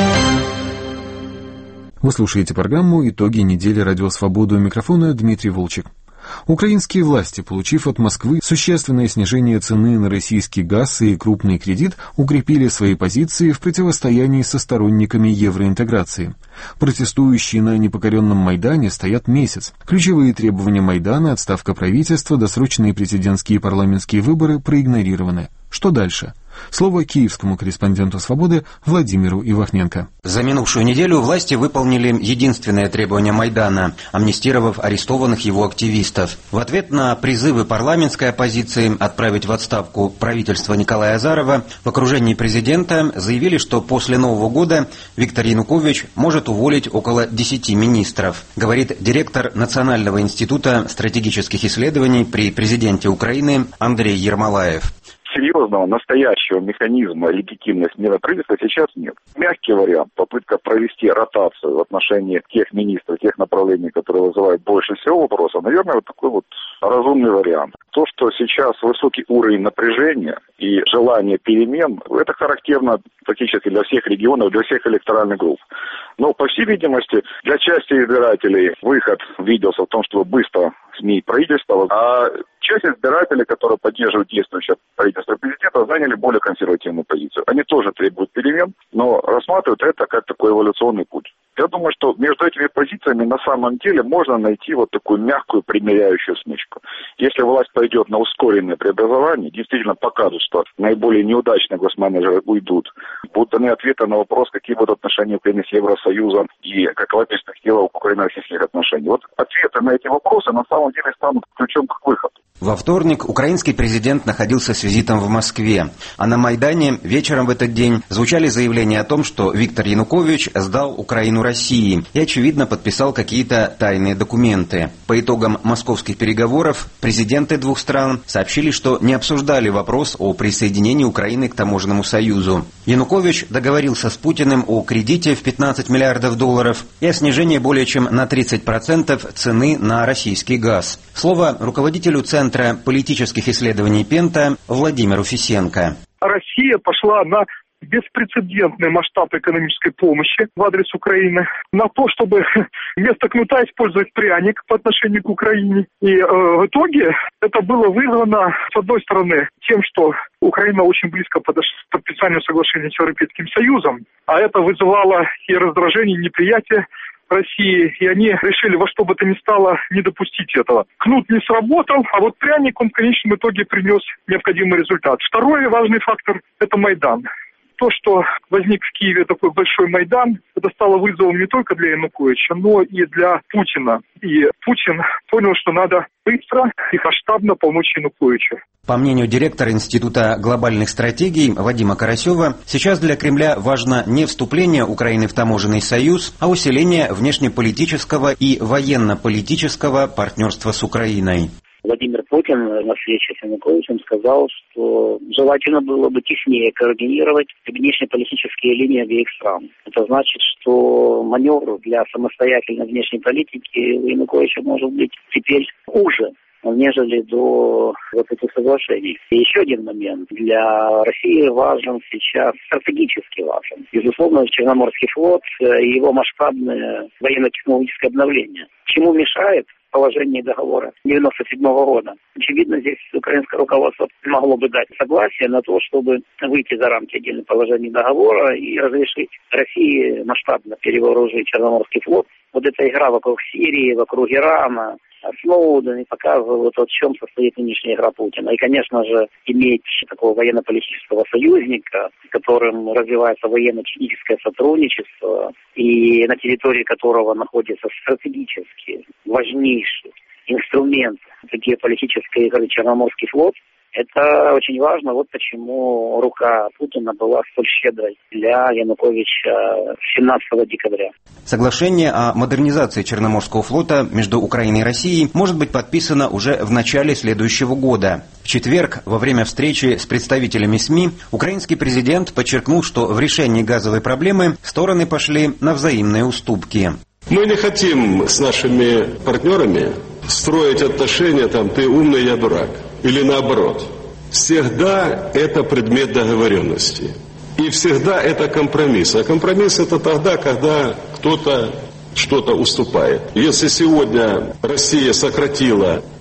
Вы слушаете программу «Итоги недели. Радио Свобода». У микрофона Дмитрий Волчек. Украинские власти, получив от Москвы существенное снижение цены на российский газ и крупный кредит, укрепили свои позиции в противостоянии со сторонниками евроинтеграции. Протестующие на непокоренном Майдане стоят месяц. Ключевые требования Майдана — отставка правительства, досрочные президентские и парламентские выборы — проигнорированы. Что дальше? Слово киевскому корреспонденту «Свободы» Владимиру Ивахненко. За минувшую неделю власти выполнили единственное требование Майдана, амнистировав арестованных его активистов. В ответ на призывы парламентской оппозиции отправить в отставку правительство Николая Азарова, в окружении президента заявили, что после Нового года Виктор Янукович может уволить около десяти министров, говорит директор Национального института стратегических исследований при президенте Украины Андрей Ермолаев. Серьезного, настоящего механизма легитимной смены правительства сейчас нет. Мягкий вариант, попытка провести ротацию в отношении тех министров, тех направлений, которые вызывают больше всего вопросов, наверное, вот такой вот разумный вариант. То, что сейчас высокий уровень напряжения и желание перемен, это характерно практически для всех регионов, для всех электоральных групп. Но, по всей видимости, для части избирателей выход виделся в том, чтобы быстро сменить правительство, а часть избирателей, которые поддерживают действующее правительство президента, заняли более консервативную позицию. Они тоже требуют перемен, но рассматривают это как такой эволюционный путь. Я думаю, что между этими позициями на самом деле можно найти вот такую мягкую примиряющую смычку. Если власть пойдет на ускоренное преобразование, действительно покажут, что наиболее неудачные госменеджеры уйдут, будут даны ответы на вопрос, какие будут отношения Украины с Евросоюзом и какова перспектива украино-российских отношений. Вот ответы на эти вопросы на самом деле станут ключом к выходу. Во вторник украинский президент находился с визитом в Москве, а на Майдане вечером в этот день звучали заявления о том, что Виктор Янукович сдал Украину России и, очевидно, подписал какие-то тайные документы. По итогам московских переговоров президенты двух стран сообщили, что не обсуждали вопрос о присоединении Украины к таможенному союзу. Янукович договорился с Путиным о кредите в пятнадцать миллиардов долларов и о снижении более чем на тридцать процентов цены на российский газ. Слово руководителю Центра политических исследований Пента Владимиру Фисенко. Россия пошла на беспрецедентный масштаб экономической помощи в адрес Украины, на то, чтобы вместо кнута использовать пряник по отношению к Украине. И э, в итоге это было вызвано, с одной стороны, тем, что Украина очень близко подошла к подписанию соглашения с Европейским Союзом, а это вызывало и раздражение, и неприятие России, и они решили во что бы то ни стало не допустить этого. Кнут не сработал, а вот пряник, он в конечном итоге принес необходимый результат. Второй важный фактор – это Майдан. То, что возник в Киеве такой большой Майдан, это стало вызовом не только для Януковича, но и для Путина. И Путин понял, что надо быстро и масштабно помочь Януковичу. По мнению директора Института глобальных стратегий Вадима Карасева, сейчас для Кремля важно не вступление Украины в таможенный союз, а усиление внешнеполитического и военно-политического партнерства с Украиной. Владимир Путин на встрече с Януковичем сказал, что желательно было бы теснее координировать внешнеполитические линии обеих стран. Это значит, что маневр для самостоятельной внешней политики у Януковича может быть теперь уже, нежели до вот этих соглашений. И еще один момент. Для России важен сейчас, стратегически важен, безусловно, Черноморский флот и его масштабное военно-технологическое обновление. Чему мешает положение договора девяносто седьмого года? Очевидно, здесь украинское руководство могло бы дать согласие на то, чтобы выйти за рамки отдельных положений договора и разрешить России масштабно перевооружить Черноморский флот. Вот эта игра вокруг Сирии, вокруг Ирана, Сноуден показывают, в чем состоит нынешняя игра Путина. И, конечно же, иметь такого военно-политического союзника, с которым развивается военно-техническое сотрудничество, и на территории которого находится стратегически важнейший инструмент такие политические игры Черноморский флот, это очень важно. Вот почему рука Путина была столь щедрой для Януковича семнадцатого декабря. Соглашение о модернизации Черноморского флота между Украиной и Россией может быть подписано уже в начале следующего года. В четверг, во время встречи с представителями СМИ, украинский президент подчеркнул, что в решении газовой проблемы стороны пошли на взаимные уступки. Мы не хотим с нашими партнерами строить отношения, там, ты умный, я дурак. Или наоборот. Всегда это предмет договоренности. И всегда это компромисс. А компромисс это тогда, когда кто-то что-то уступает. Если сегодня Россия сократила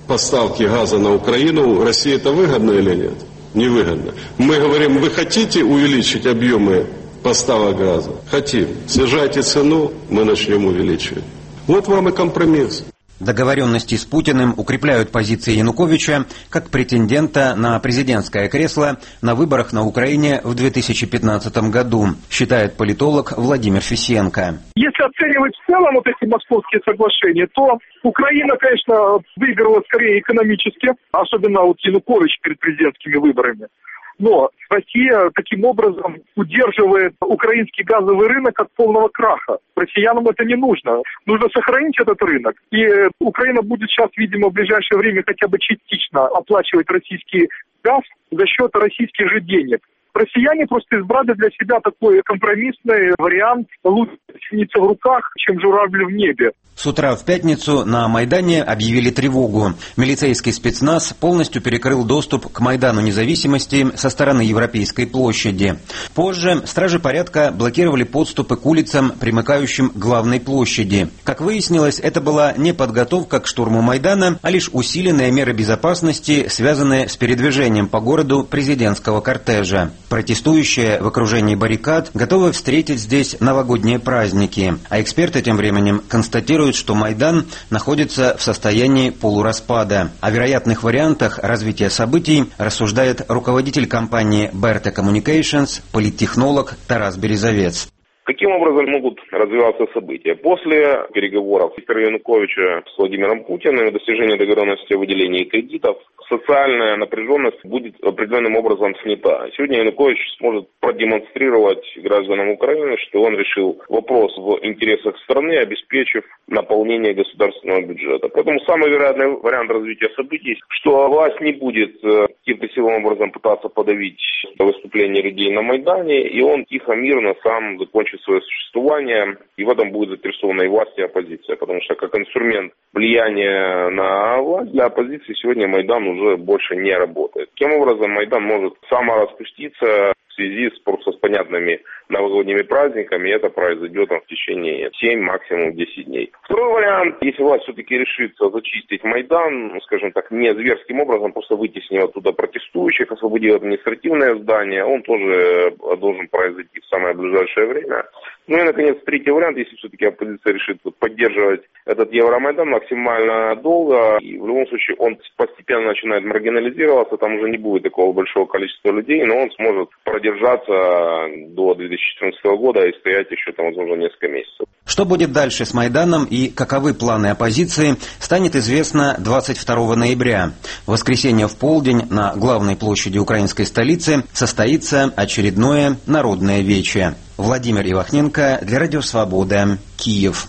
поставки газа на Украину, России это выгодно или нет? Невыгодно. Мы говорим, вы хотите увеличить объемы поставок газа? Хотим. Снижайте цену, мы начнем увеличивать. Вот вам и компромисс. Договоренности с Путиным укрепляют позиции Януковича как претендента на президентское кресло на выборах на Украине в две тысячи пятнадцатом году, считает политолог Владимир Фисенко. Если оценивать в целом вот эти московские соглашения, то Украина, конечно, выиграла скорее экономически, особенно вот Янукович перед президентскими выборами. Но Россия таким образом удерживает украинский газовый рынок от полного краха. Россиянам это не нужно. Нужно сохранить этот рынок. И Украина будет сейчас, видимо, в ближайшее время хотя бы частично оплачивать российский газ за счет российских же денег. Россияне просто избрали для себя такой компромиссный вариант. Лучше синица в руках, чем журавль в небе. С утра в пятницу на Майдане объявили тревогу. Милицейский спецназ полностью перекрыл доступ к Майдану Независимости со стороны Европейской площади. Позже стражи порядка блокировали подступы к улицам, примыкающим к главной площади. Как выяснилось, это была не подготовка к штурму Майдана, а лишь усиленные меры безопасности, связанные с передвижением по городу президентского кортежа. Протестующие в окружении баррикад готовы встретить здесь новогодние праздники. А эксперты тем временем констатируют, что Майдан находится в состоянии полураспада. О вероятных вариантах развития событий рассуждает руководитель компании Berta Communications, политтехнолог Тарас Березовец. Каким образом могут развиваться события? После переговоров Виктора Януковича с Владимиром Путиным и достижения договоренности о выделении кредитов, социальная напряженность будет определенным образом снята. Сегодня Янукович сможет продемонстрировать гражданам Украины, что он решил вопрос в интересах страны, обеспечив наполнение государственного бюджета. Поэтому самый вероятный вариант развития событий, что власть не будет каким-то силовым образом пытаться подавить выступление людей на Майдане, и он тихо, мирно сам закончит свое существование, и в этом будет заинтересована и власть, и оппозиция, потому что как инструмент влияния на власть для оппозиции сегодня Майдан уже больше не работает. Таким образом, Майдан может самораспуститься в связи с просто с понятными новогодними праздниками, и это произойдет в течение семь, максимум десять дней. Второй вариант, если власть все-таки решится зачистить Майдан, ну, скажем так, не зверским образом, просто вытеснив оттуда протестующих, освободив административное здание, он тоже должен произойти в самое ближайшее время. Ну и, наконец, третий вариант, если все-таки оппозиция решит поддерживать этот Евромайдан максимально долго, и в любом случае он постепенно начинает маргинализироваться, там уже не будет такого большого количества людей, но он сможет продержаться до две тысячи четырнадцатого года и стоять еще там, возможно, несколько месяцев. Что будет дальше с Майданом и каковы планы оппозиции, станет известно двадцать второго ноября. В воскресенье в полдень на главной площади украинской столицы состоится очередное народное вече. Владимир Ивахненко для Радио Свобода, Киев.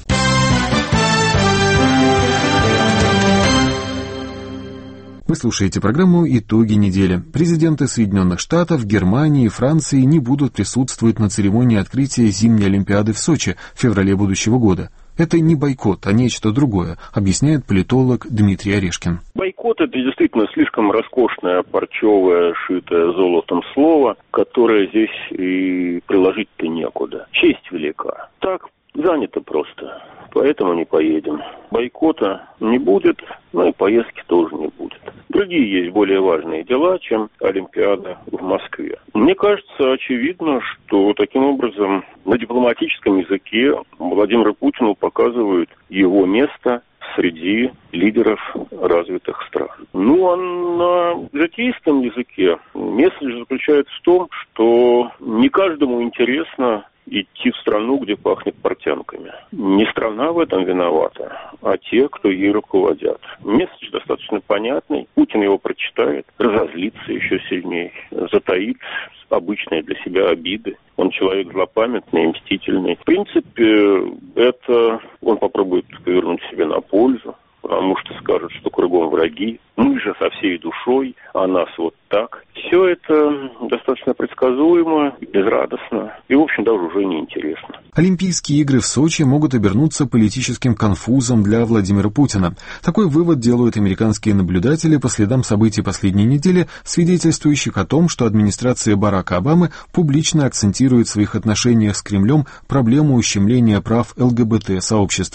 Вы слушаете программу «Итоги недели». Президенты Соединенных Штатов, Германии и Франции не будут присутствовать на церемонии открытия зимней Олимпиады в Сочи в феврале будущего года. Это не бойкот, а нечто другое, объясняет политолог Дмитрий Орешкин. Бойкот – это действительно слишком роскошное, парчевое, шитое золотом слово, которое здесь и приложить-то некуда. Честь велика. Так, занято просто, поэтому не поедем. Бойкота не будет, но и поездки тоже не будет. Другие есть более важные дела, чем Олимпиада в Москве. Мне кажется, очевидно, что таким образом на дипломатическом языке Владимиру Путину показывают его место среди лидеров развитых стран. Ну, а на житейском языке месседж заключается в том, что не каждому интересно идти в страну, где пахнет портянками. Не страна в этом виновата, а те, кто ей руководят. Месседж достаточно понятный. Путин его прочитает, разозлится еще сильнее, затаит обычные для себя обиды. Он человек злопамятный, мстительный. В принципе, это он попробует повернуть себе на пользу, потому что скажут, что кругом враги, мы же со всей душой, а нас вот так. Все это достаточно предсказуемо, безрадостно и, в общем, даже уже неинтересно. Олимпийские игры в Сочи могут обернуться политическим конфузом для Владимира Путина. Такой вывод делают американские наблюдатели по следам событий последней недели, свидетельствующих о том, что администрация Барака Обамы публично акцентирует в своих отношениях с Кремлем проблему ущемления прав ЛГБТ-сообщества.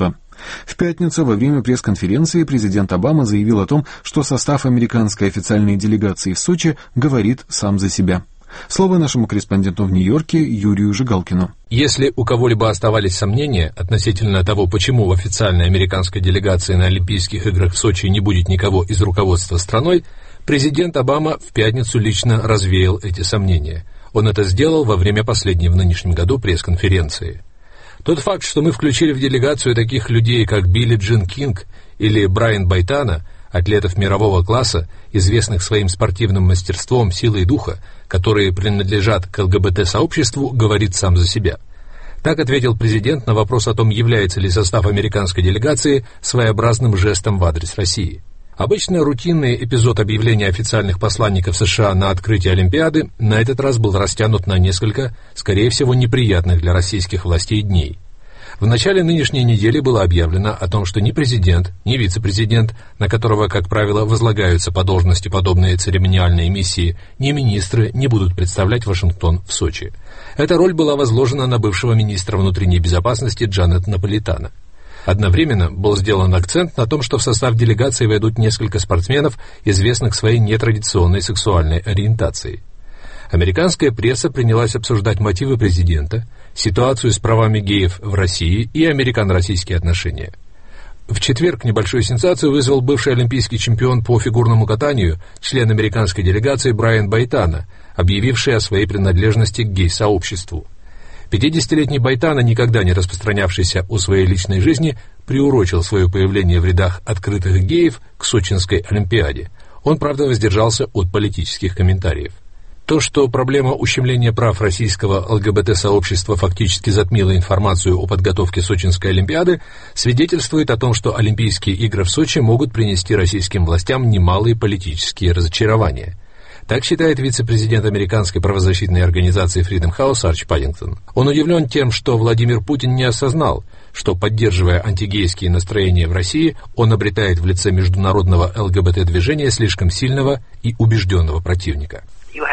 В пятницу во время пресс-конференции президент Обама заявил о том, что состав американской официальной делегации в Сочи говорит сам за себя. Слово нашему корреспонденту в Нью-Йорке Юрию Жигалкину. Если у кого-либо оставались сомнения относительно того, почему в официальной американской делегации на Олимпийских играх в Сочи не будет никого из руководства страной, президент Обама в пятницу лично развеял эти сомнения. Он это сделал во время последней в нынешнем году пресс-конференции. Тот факт, что мы включили в делегацию таких людей, как Билли Джин Кинг или Брайан Байтана, атлетов мирового класса, известных своим спортивным мастерством, силой духа, которые принадлежат к ЛГБТ-сообществу, говорит сам за себя. Так ответил президент на вопрос о том, является ли состав американской делегации своеобразным жестом в адрес России. Обычно рутинный эпизод объявления официальных посланников США на открытие Олимпиады на этот раз был растянут на несколько, скорее всего, неприятных для российских властей дней. В начале нынешней недели было объявлено о том, что ни президент, ни вице-президент, на которого, как правило, возлагаются по должности подобные церемониальные миссии, ни министры не будут представлять Вашингтон в Сочи. Эта роль была возложена на бывшего министра внутренней безопасности Джанет Наполитано. Одновременно был сделан акцент на том, что в состав делегации войдут несколько спортсменов, известных своей нетрадиционной сексуальной ориентацией. Американская пресса принялась обсуждать мотивы президента, ситуацию с правами геев в России и американо-российские отношения. В четверг небольшую сенсацию вызвал бывший олимпийский чемпион по фигурному катанию, член американской делегации Брайан Байтана, объявивший о своей принадлежности к гей-сообществу. пятидесятилетний Байтана, никогда не распространявшийся о своей личной жизни, приурочил свое появление в рядах открытых геев к Сочинской Олимпиаде. Он, правда, воздержался от политических комментариев. То, что проблема ущемления прав российского ЛГБТ-сообщества фактически затмила информацию о подготовке Сочинской Олимпиады, свидетельствует о том, что Олимпийские игры в Сочи могут принести российским властям немалые политические разочарования. Так считает вице-президент американской правозащитной организации Freedom House Арчи Паддингтон. Он удивлен тем, что Владимир Путин не осознал, что, поддерживая антигейские настроения в России, он обретает в лице международного ЛГБТ-движения слишком сильного и убежденного противника.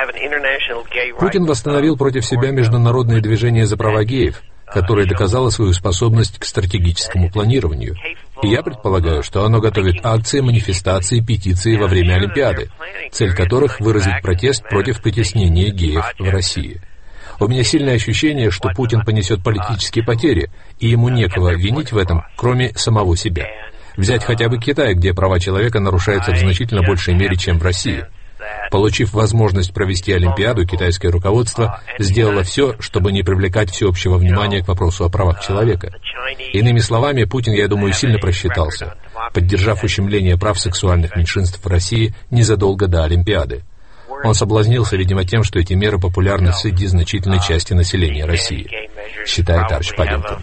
Путин восстановил против себя международное движение за права геев, которое доказало свою способность к стратегическому планированию. И я предполагаю, что оно готовит акции, манифестации, петиции во время Олимпиады, цель которых выразить протест против притеснения геев в России. У меня сильное ощущение, что Путин понесет политические потери, и ему некого винить в этом, кроме самого себя. Взять хотя бы Китай, где права человека нарушаются в значительно большей мере, чем в России. Получив возможность провести Олимпиаду, китайское руководство сделало все, чтобы не привлекать всеобщего внимания к вопросу о правах человека. Иными словами, Путин, я думаю, сильно просчитался, поддержав ущемление прав сексуальных меньшинств в России незадолго до Олимпиады. Он соблазнился, видимо, тем, что эти меры популярны среди значительной части населения России, считает Арчи Паддингтон.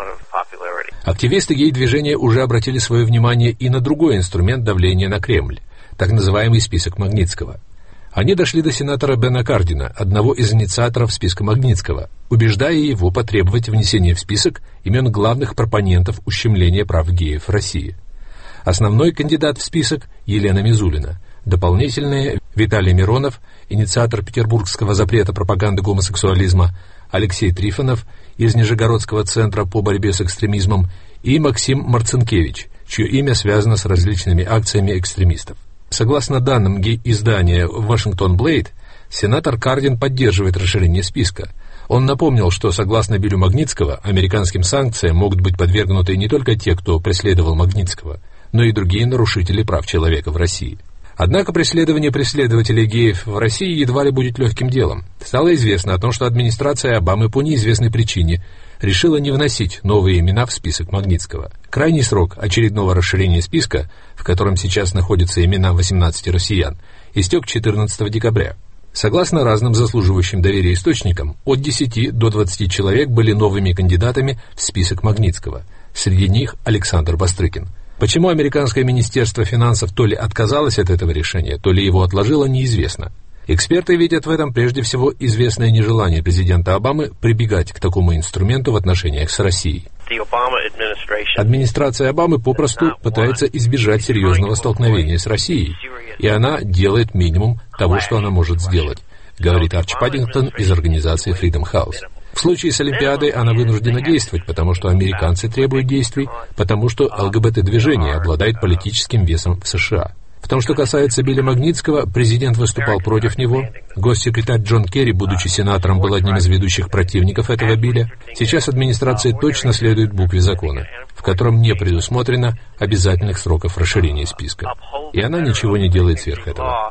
Активисты гей-движения уже обратили свое внимание и на другой инструмент давления на Кремль, так называемый список Магнитского. Они дошли до сенатора Бена Кардина, одного из инициаторов списка Магнитского, убеждая его потребовать внесения в список имен главных пропонентов ущемления прав геев в России. Основной кандидат в список – Елена Мизулина. Дополнительные – Виталий Миронов, инициатор петербургского запрета пропаганды гомосексуализма, Алексей Трифонов из Нижегородского центра по борьбе с экстремизмом и Максим Марцинкевич, чье имя связано с различными акциями экстремистов. Согласно данным издания «Вашингтон Блейд», сенатор Кардин поддерживает расширение списка. Он напомнил, что, согласно Биллю Магнитского, американским санкциям могут быть подвергнуты не только те, кто преследовал Магнитского, но и другие нарушители прав человека в России. Однако преследование преследователей геев в России едва ли будет легким делом. Стало известно о том, что администрация Обамы по неизвестной причине решила не вносить новые имена в список Магнитского. Крайний срок очередного расширения списка, в котором сейчас находятся имена восемнадцати россиян, истек четырнадцатого декабря. Согласно разным заслуживающим доверия источникам, от десяти до двадцати человек были новыми кандидатами в список Магнитского. Среди них Александр Бастрыкин. Почему американское министерство финансов то ли отказалось от этого решения, то ли его отложило, неизвестно. Эксперты видят в этом прежде всего известное нежелание президента Обамы прибегать к такому инструменту в отношениях с Россией. Администрация Обамы попросту пытается избежать серьезного столкновения с Россией, и она делает минимум того, что она может сделать, говорит Арчи Паддингтон из организации Freedom House. В случае с Олимпиадой она вынуждена действовать, потому что американцы требуют действий, потому что ЛГБТ-движение обладает политическим весом в США. В том, что касается Билли Магнитского, президент выступал против него. Госсекретарь Джон Керри, будучи сенатором, был одним из ведущих противников этого Билля. Сейчас администрация точно следует букве закона, в котором не предусмотрено обязательных сроков расширения списка. И она ничего не делает сверх этого.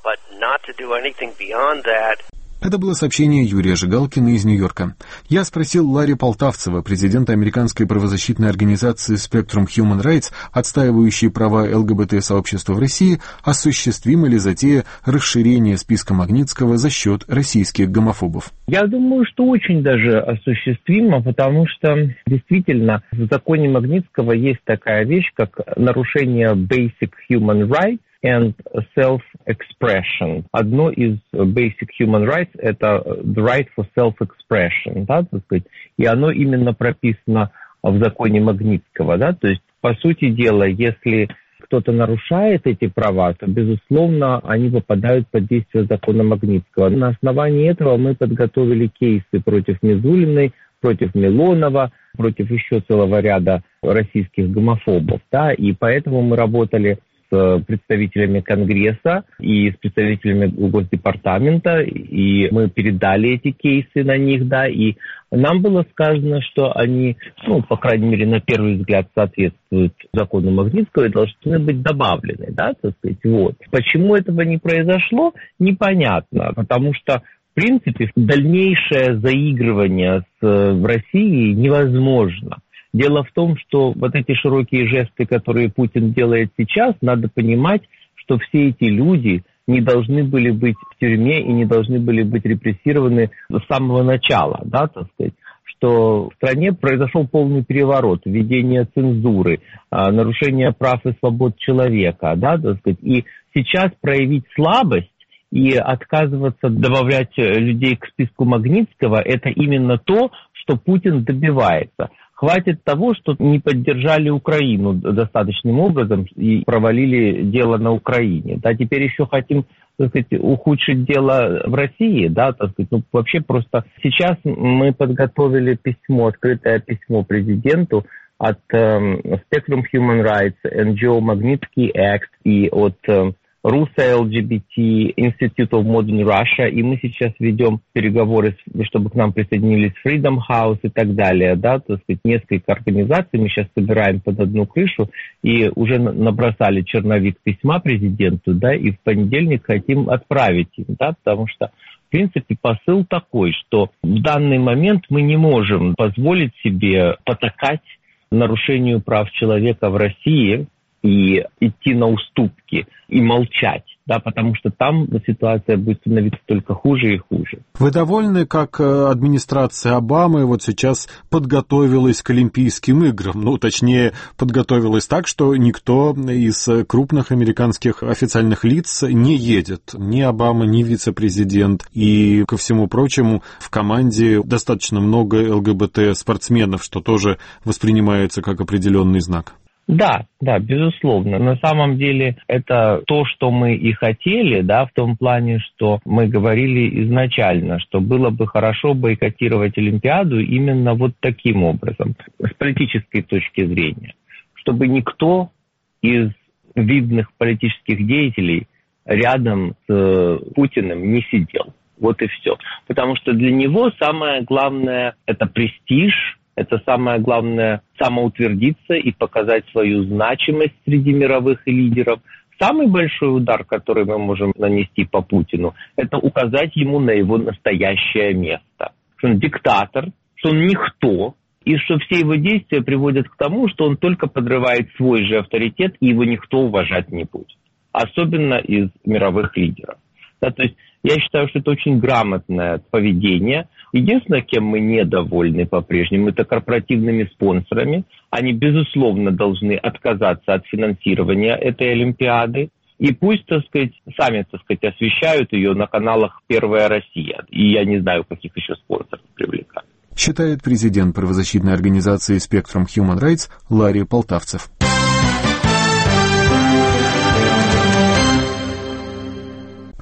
Это было сообщение Юрия Жигалкина из Нью-Йорка. Я спросил Ларри Полтавцева, президента американской правозащитной организации Spectrum Human Rights, отстаивающей права ЛГБТ-сообщества в России, осуществима ли затея расширения списка Магнитского за счет российских гомофобов. Я думаю, что очень даже осуществимо, потому что действительно в законе Магнитского есть такая вещь, как нарушение basic human rights and self-expression. Одно из basic human rights – это the right for self-expression, да, так сказать, и оно именно прописано в законе Магнитского, да, то есть, по сути дела, если кто-то нарушает эти права, то, безусловно, они попадают под действие закона Магнитского. На основании этого мы подготовили кейсы против Мизулиной, против Милонова, против еще целого ряда российских гомофобов, да, и поэтому мы работали с представителями Конгресса и с представителями Госдепартамента, и мы передали эти кейсы на них, да, и нам было сказано, что они, ну, по крайней мере, на первый взгляд соответствуют закону Магнитского и должны быть добавлены, да, так сказать, вот. Почему этого не произошло, непонятно, потому что, в принципе, дальнейшее заигрывание с, в России невозможно. Дело в том, что вот эти широкие жесты, которые Путин делает сейчас, надо понимать, что все эти люди не должны были быть в тюрьме и не должны были быть репрессированы с самого начала, да, так сказать, что в стране произошел полный переворот, введение цензуры, нарушение прав и свобод человека, да, так сказать, и сейчас проявить слабость и отказываться добавлять людей к списку Магнитского, это именно то, что Путин добивается. Хватит того, что не поддержали Украину достаточным образом и провалили дело на Украине. Да, теперь еще хотим, так сказать, ухудшить дело в России, да, так сказать, ну, вообще просто сейчас мы подготовили письмо, открытое письмо президенту от э, Spectrum Human Rights, эн джи о Magnitsky Act и от э, Руса эл джи би ти, Institute of Modern Russia, и мы сейчас ведем переговоры, чтобы к нам присоединились Freedom House и так далее, да, так сказать, несколько организаций мы сейчас собираем под одну крышу и уже набросали черновик письма президенту, да, и в понедельник хотим отправить им, да, потому что, в принципе, посыл такой, что в данный момент мы не можем позволить себе потакать нарушению прав человека в России и идти на уступки, и молчать, да, потому что там ситуация будет становиться только хуже и хуже. Вы довольны, как администрация Обамы вот сейчас подготовилась к Олимпийским играм? Ну, точнее, подготовилась так, что никто из крупных американских официальных лиц не едет. Ни Обама, ни вице-президент. И, ко всему прочему, в команде достаточно много ЛГБТ-спортсменов, что тоже воспринимается как определенный знак. Да, да, безусловно. На самом деле это то, что мы и хотели, да, в том плане, что мы говорили изначально, что было бы хорошо бойкотировать Олимпиаду именно вот таким образом, с политической точки зрения, чтобы никто из видных политических деятелей рядом с Путиным не сидел. Вот и все. Потому что для него самое главное – это престиж. Это самое главное – самоутвердиться и показать свою значимость среди мировых лидеров. Самый большой удар, который мы можем нанести по Путину, это указать ему на его настоящее место. Что он диктатор, что он никто, и что все его действия приводят к тому, что он только подрывает свой же авторитет, и его никто уважать не будет. Особенно из мировых лидеров. Да, то есть я считаю, что это очень грамотное поведение. Единственное, кем мы недовольны по-прежнему, это корпоративными спонсорами. Они, безусловно, должны отказаться от финансирования этой Олимпиады. И пусть, так сказать, сами, так сказать, освещают ее на каналах «Первая Россия». И я не знаю, каких еще спонсоров привлекать. Считает президент правозащитной организации Spectrum Human Rights Ларри Полтавцев.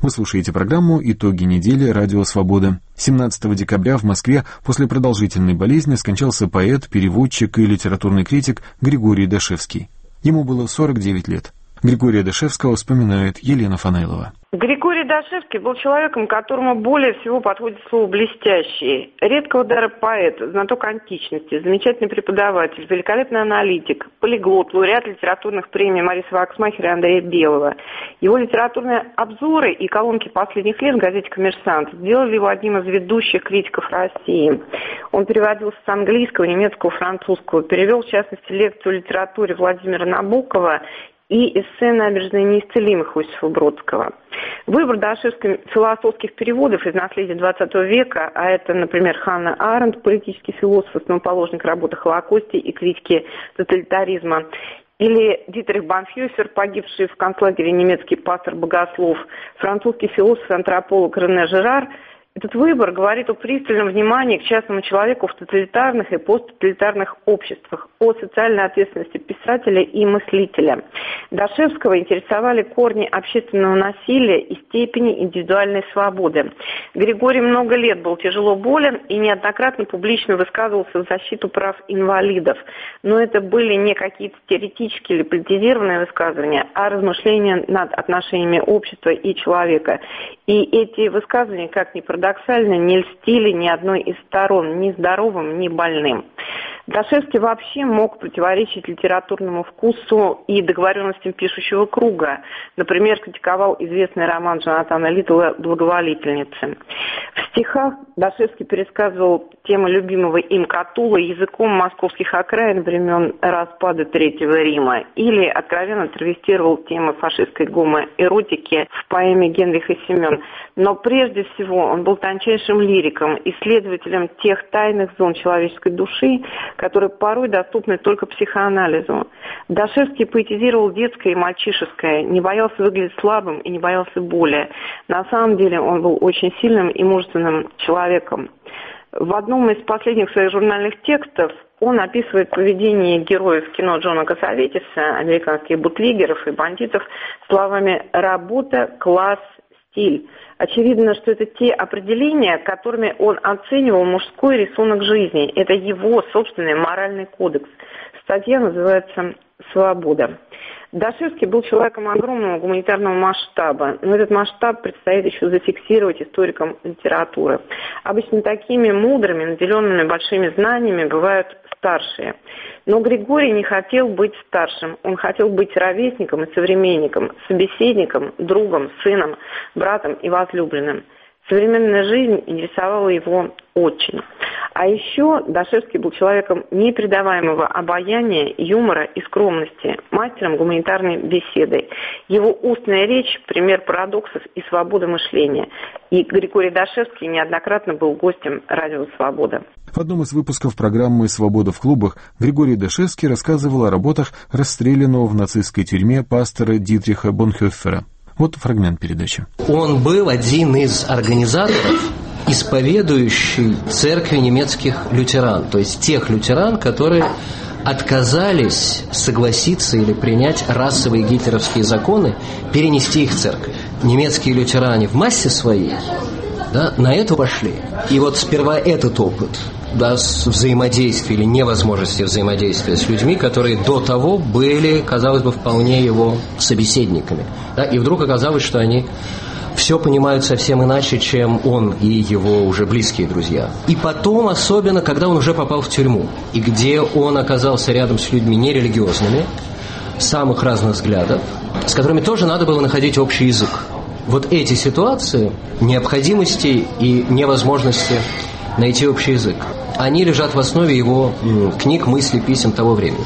Вы слушаете программу «Итоги недели. Радио Свобода». семнадцатого декабря в Москве после продолжительной болезни скончался поэт, переводчик и литературный критик Григорий Дашевский. Ему было сорок девять лет. Григория Дашевского вспоминает Елена Фанаилова. Григорий Дашевский был человеком, которому более всего подходит слово «блестящий». Редкого дара поэт, знаток античности, замечательный преподаватель, великолепный аналитик, полиглот, лауреат литературных премий Мариса Ваксмахера и Андрея Белого. Его литературные обзоры и колонки последних лет в газете «Коммерсант» сделали его одним из ведущих критиков России. Он переводился с английского, немецкого, французского, перевел, в частности, лекцию о литературе Владимира Набокова и эссе «Набережные неисцелимых» Иосифа Бродского. Выбор Дашевским философских переводов из наследия двадцатого века, а это, например, Ханна Аренд, политический философ, основоположник работы о Холокосте и критики тоталитаризма, или Дитрих Банфьюфер, погибший в концлагере немецкий пастор-богослов, французский философ и антрополог Рене Жерар. Этот выбор говорит о пристальном внимании к частному человеку в тоталитарных и посттоталитарных обществах, о социальной ответственности писателя и мыслителя. Дашевского интересовали корни общественного насилия и степени индивидуальной свободы. Григорий много лет был тяжело болен и неоднократно публично высказывался в защиту прав инвалидов. Но это были не какие-то теоретические или политизированные высказывания, а размышления над отношениями общества и человека. И эти высказывания, как ни парадоксально, не льстили ни одной из сторон, ни здоровым, ни больным. Дашевский вообще мог противоречить литературному вкусу и договоренностям пишущего круга. Например, критиковал известный роман Джонатана Литтла «Благоволительницы». В стихах Дашевский пересказывал темы любимого им Катулла языком московских окраин времен распада Третьего Рима или откровенно травестировал темы фашистской гомоэротики в поэме Генриха Семен. Но прежде всего он был тончайшим лириком, исследователем тех тайных зон человеческой души, которые порой доступны только психоанализу. Дашевский поэтизировал детское и мальчишеское, не боялся выглядеть слабым и не боялся боли. На самом деле он был очень сильным и мужественным человеком. В одном из последних своих журнальных текстов он описывает поведение героев кино Джона Кассаветиса, американских бутлегеров и бандитов, словами «работа, класс, стиль». Очевидно, что это те определения, которыми он оценивал мужской рисунок жизни. Это его собственный моральный кодекс. Статья называется «Свобода». Дашевский был человеком огромного гуманитарного масштаба, но этот масштаб предстоит еще зафиксировать историкам литературы. Обычно такими мудрыми, наделенными большими знаниями бывают старшие. Но Григорий не хотел быть старшим, он хотел быть ровесником и современником, собеседником, другом, сыном, братом и возлюбленным. Современная жизнь интересовала его очень. А еще Дашевский был человеком непредаваемого обаяния, юмора и скромности, мастером гуманитарной беседы. Его устная речь – пример парадоксов и свободы мышления. И Григорий Дашевский неоднократно был гостем радио «Свобода». В одном из выпусков программы «Свобода в клубах» Григорий Дашевский рассказывал о работах расстрелянного в нацистской тюрьме пастора Дитриха Бонхёффера. Вот фрагмент передачи. Он был один из организаторов исповедующей церкви немецких лютеран, то есть тех лютеран, которые отказались согласиться или принять расовые гитлеровские законы, перенести их в церковь. Немецкие лютеране в массе своей, да, на это пошли. И вот сперва этот опыт, да, взаимодействия или невозможности взаимодействия с людьми, которые до того были, казалось бы, вполне его собеседниками. Да, и вдруг оказалось, что они все понимают совсем иначе, чем он и его уже близкие друзья. И потом, особенно, когда он уже попал в тюрьму, и где он оказался рядом с людьми нерелигиозными, самых разных взглядов, с которыми тоже надо было находить общий язык. Вот эти ситуации, необходимости и невозможности найти общий язык, они лежат в основе его книг, мыслей, писем того времени.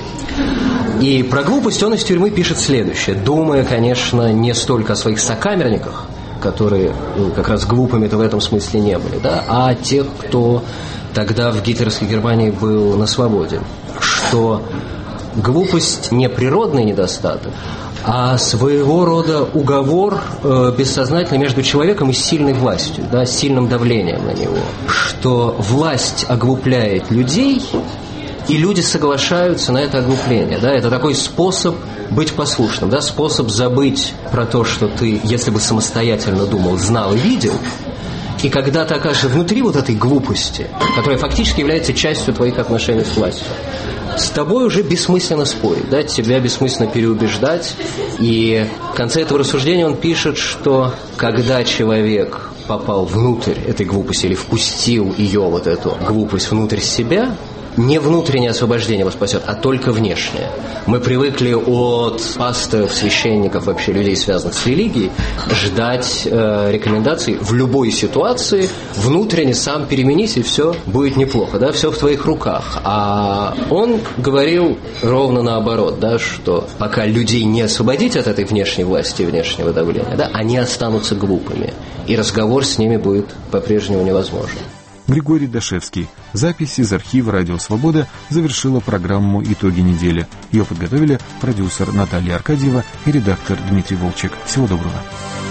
И про глупость он из тюрьмы пишет следующее, думая, конечно, не столько о своих сокамерниках, которые ну, как раз глупыми-то в этом смысле не были, да, а о тех, кто тогда в гитлеровской Германии был на свободе, что глупость не природный недостаток, а своего рода уговор э, бессознательно между человеком и сильной властью, да, с сильным давлением на него, что власть оглупляет людей, и люди соглашаются на это оглупление, да, это такой способ быть послушным, да, способ забыть про то, что ты, если бы самостоятельно думал, знал и видел, и когда ты окажешься внутри вот этой глупости, которая фактически является частью твоих отношений с властью, с тобой уже бессмысленно спорить, да, тебя бессмысленно переубеждать. И в конце этого рассуждения он пишет, что когда человек попал внутрь этой глупости или впустил ее, вот эту глупость, внутрь себя, не внутреннее освобождение его спасет, а только внешнее. Мы привыкли от пасторов, священников, вообще людей, связанных с религией, ждать э, рекомендаций в любой ситуации. Внутренне сам переменись, и все будет неплохо, да, все в твоих руках. А он говорил ровно наоборот, да, что пока людей не освободить от этой внешней власти и внешнего давления, да, они останутся глупыми, и разговор с ними будет по-прежнему невозможен. Григорий Дашевский. Запись из архива «Радио Свобода» завершила программу «Итоги недели». Ее подготовили продюсер Наталья Аркадьева и редактор Дмитрий Волчек. Всего доброго.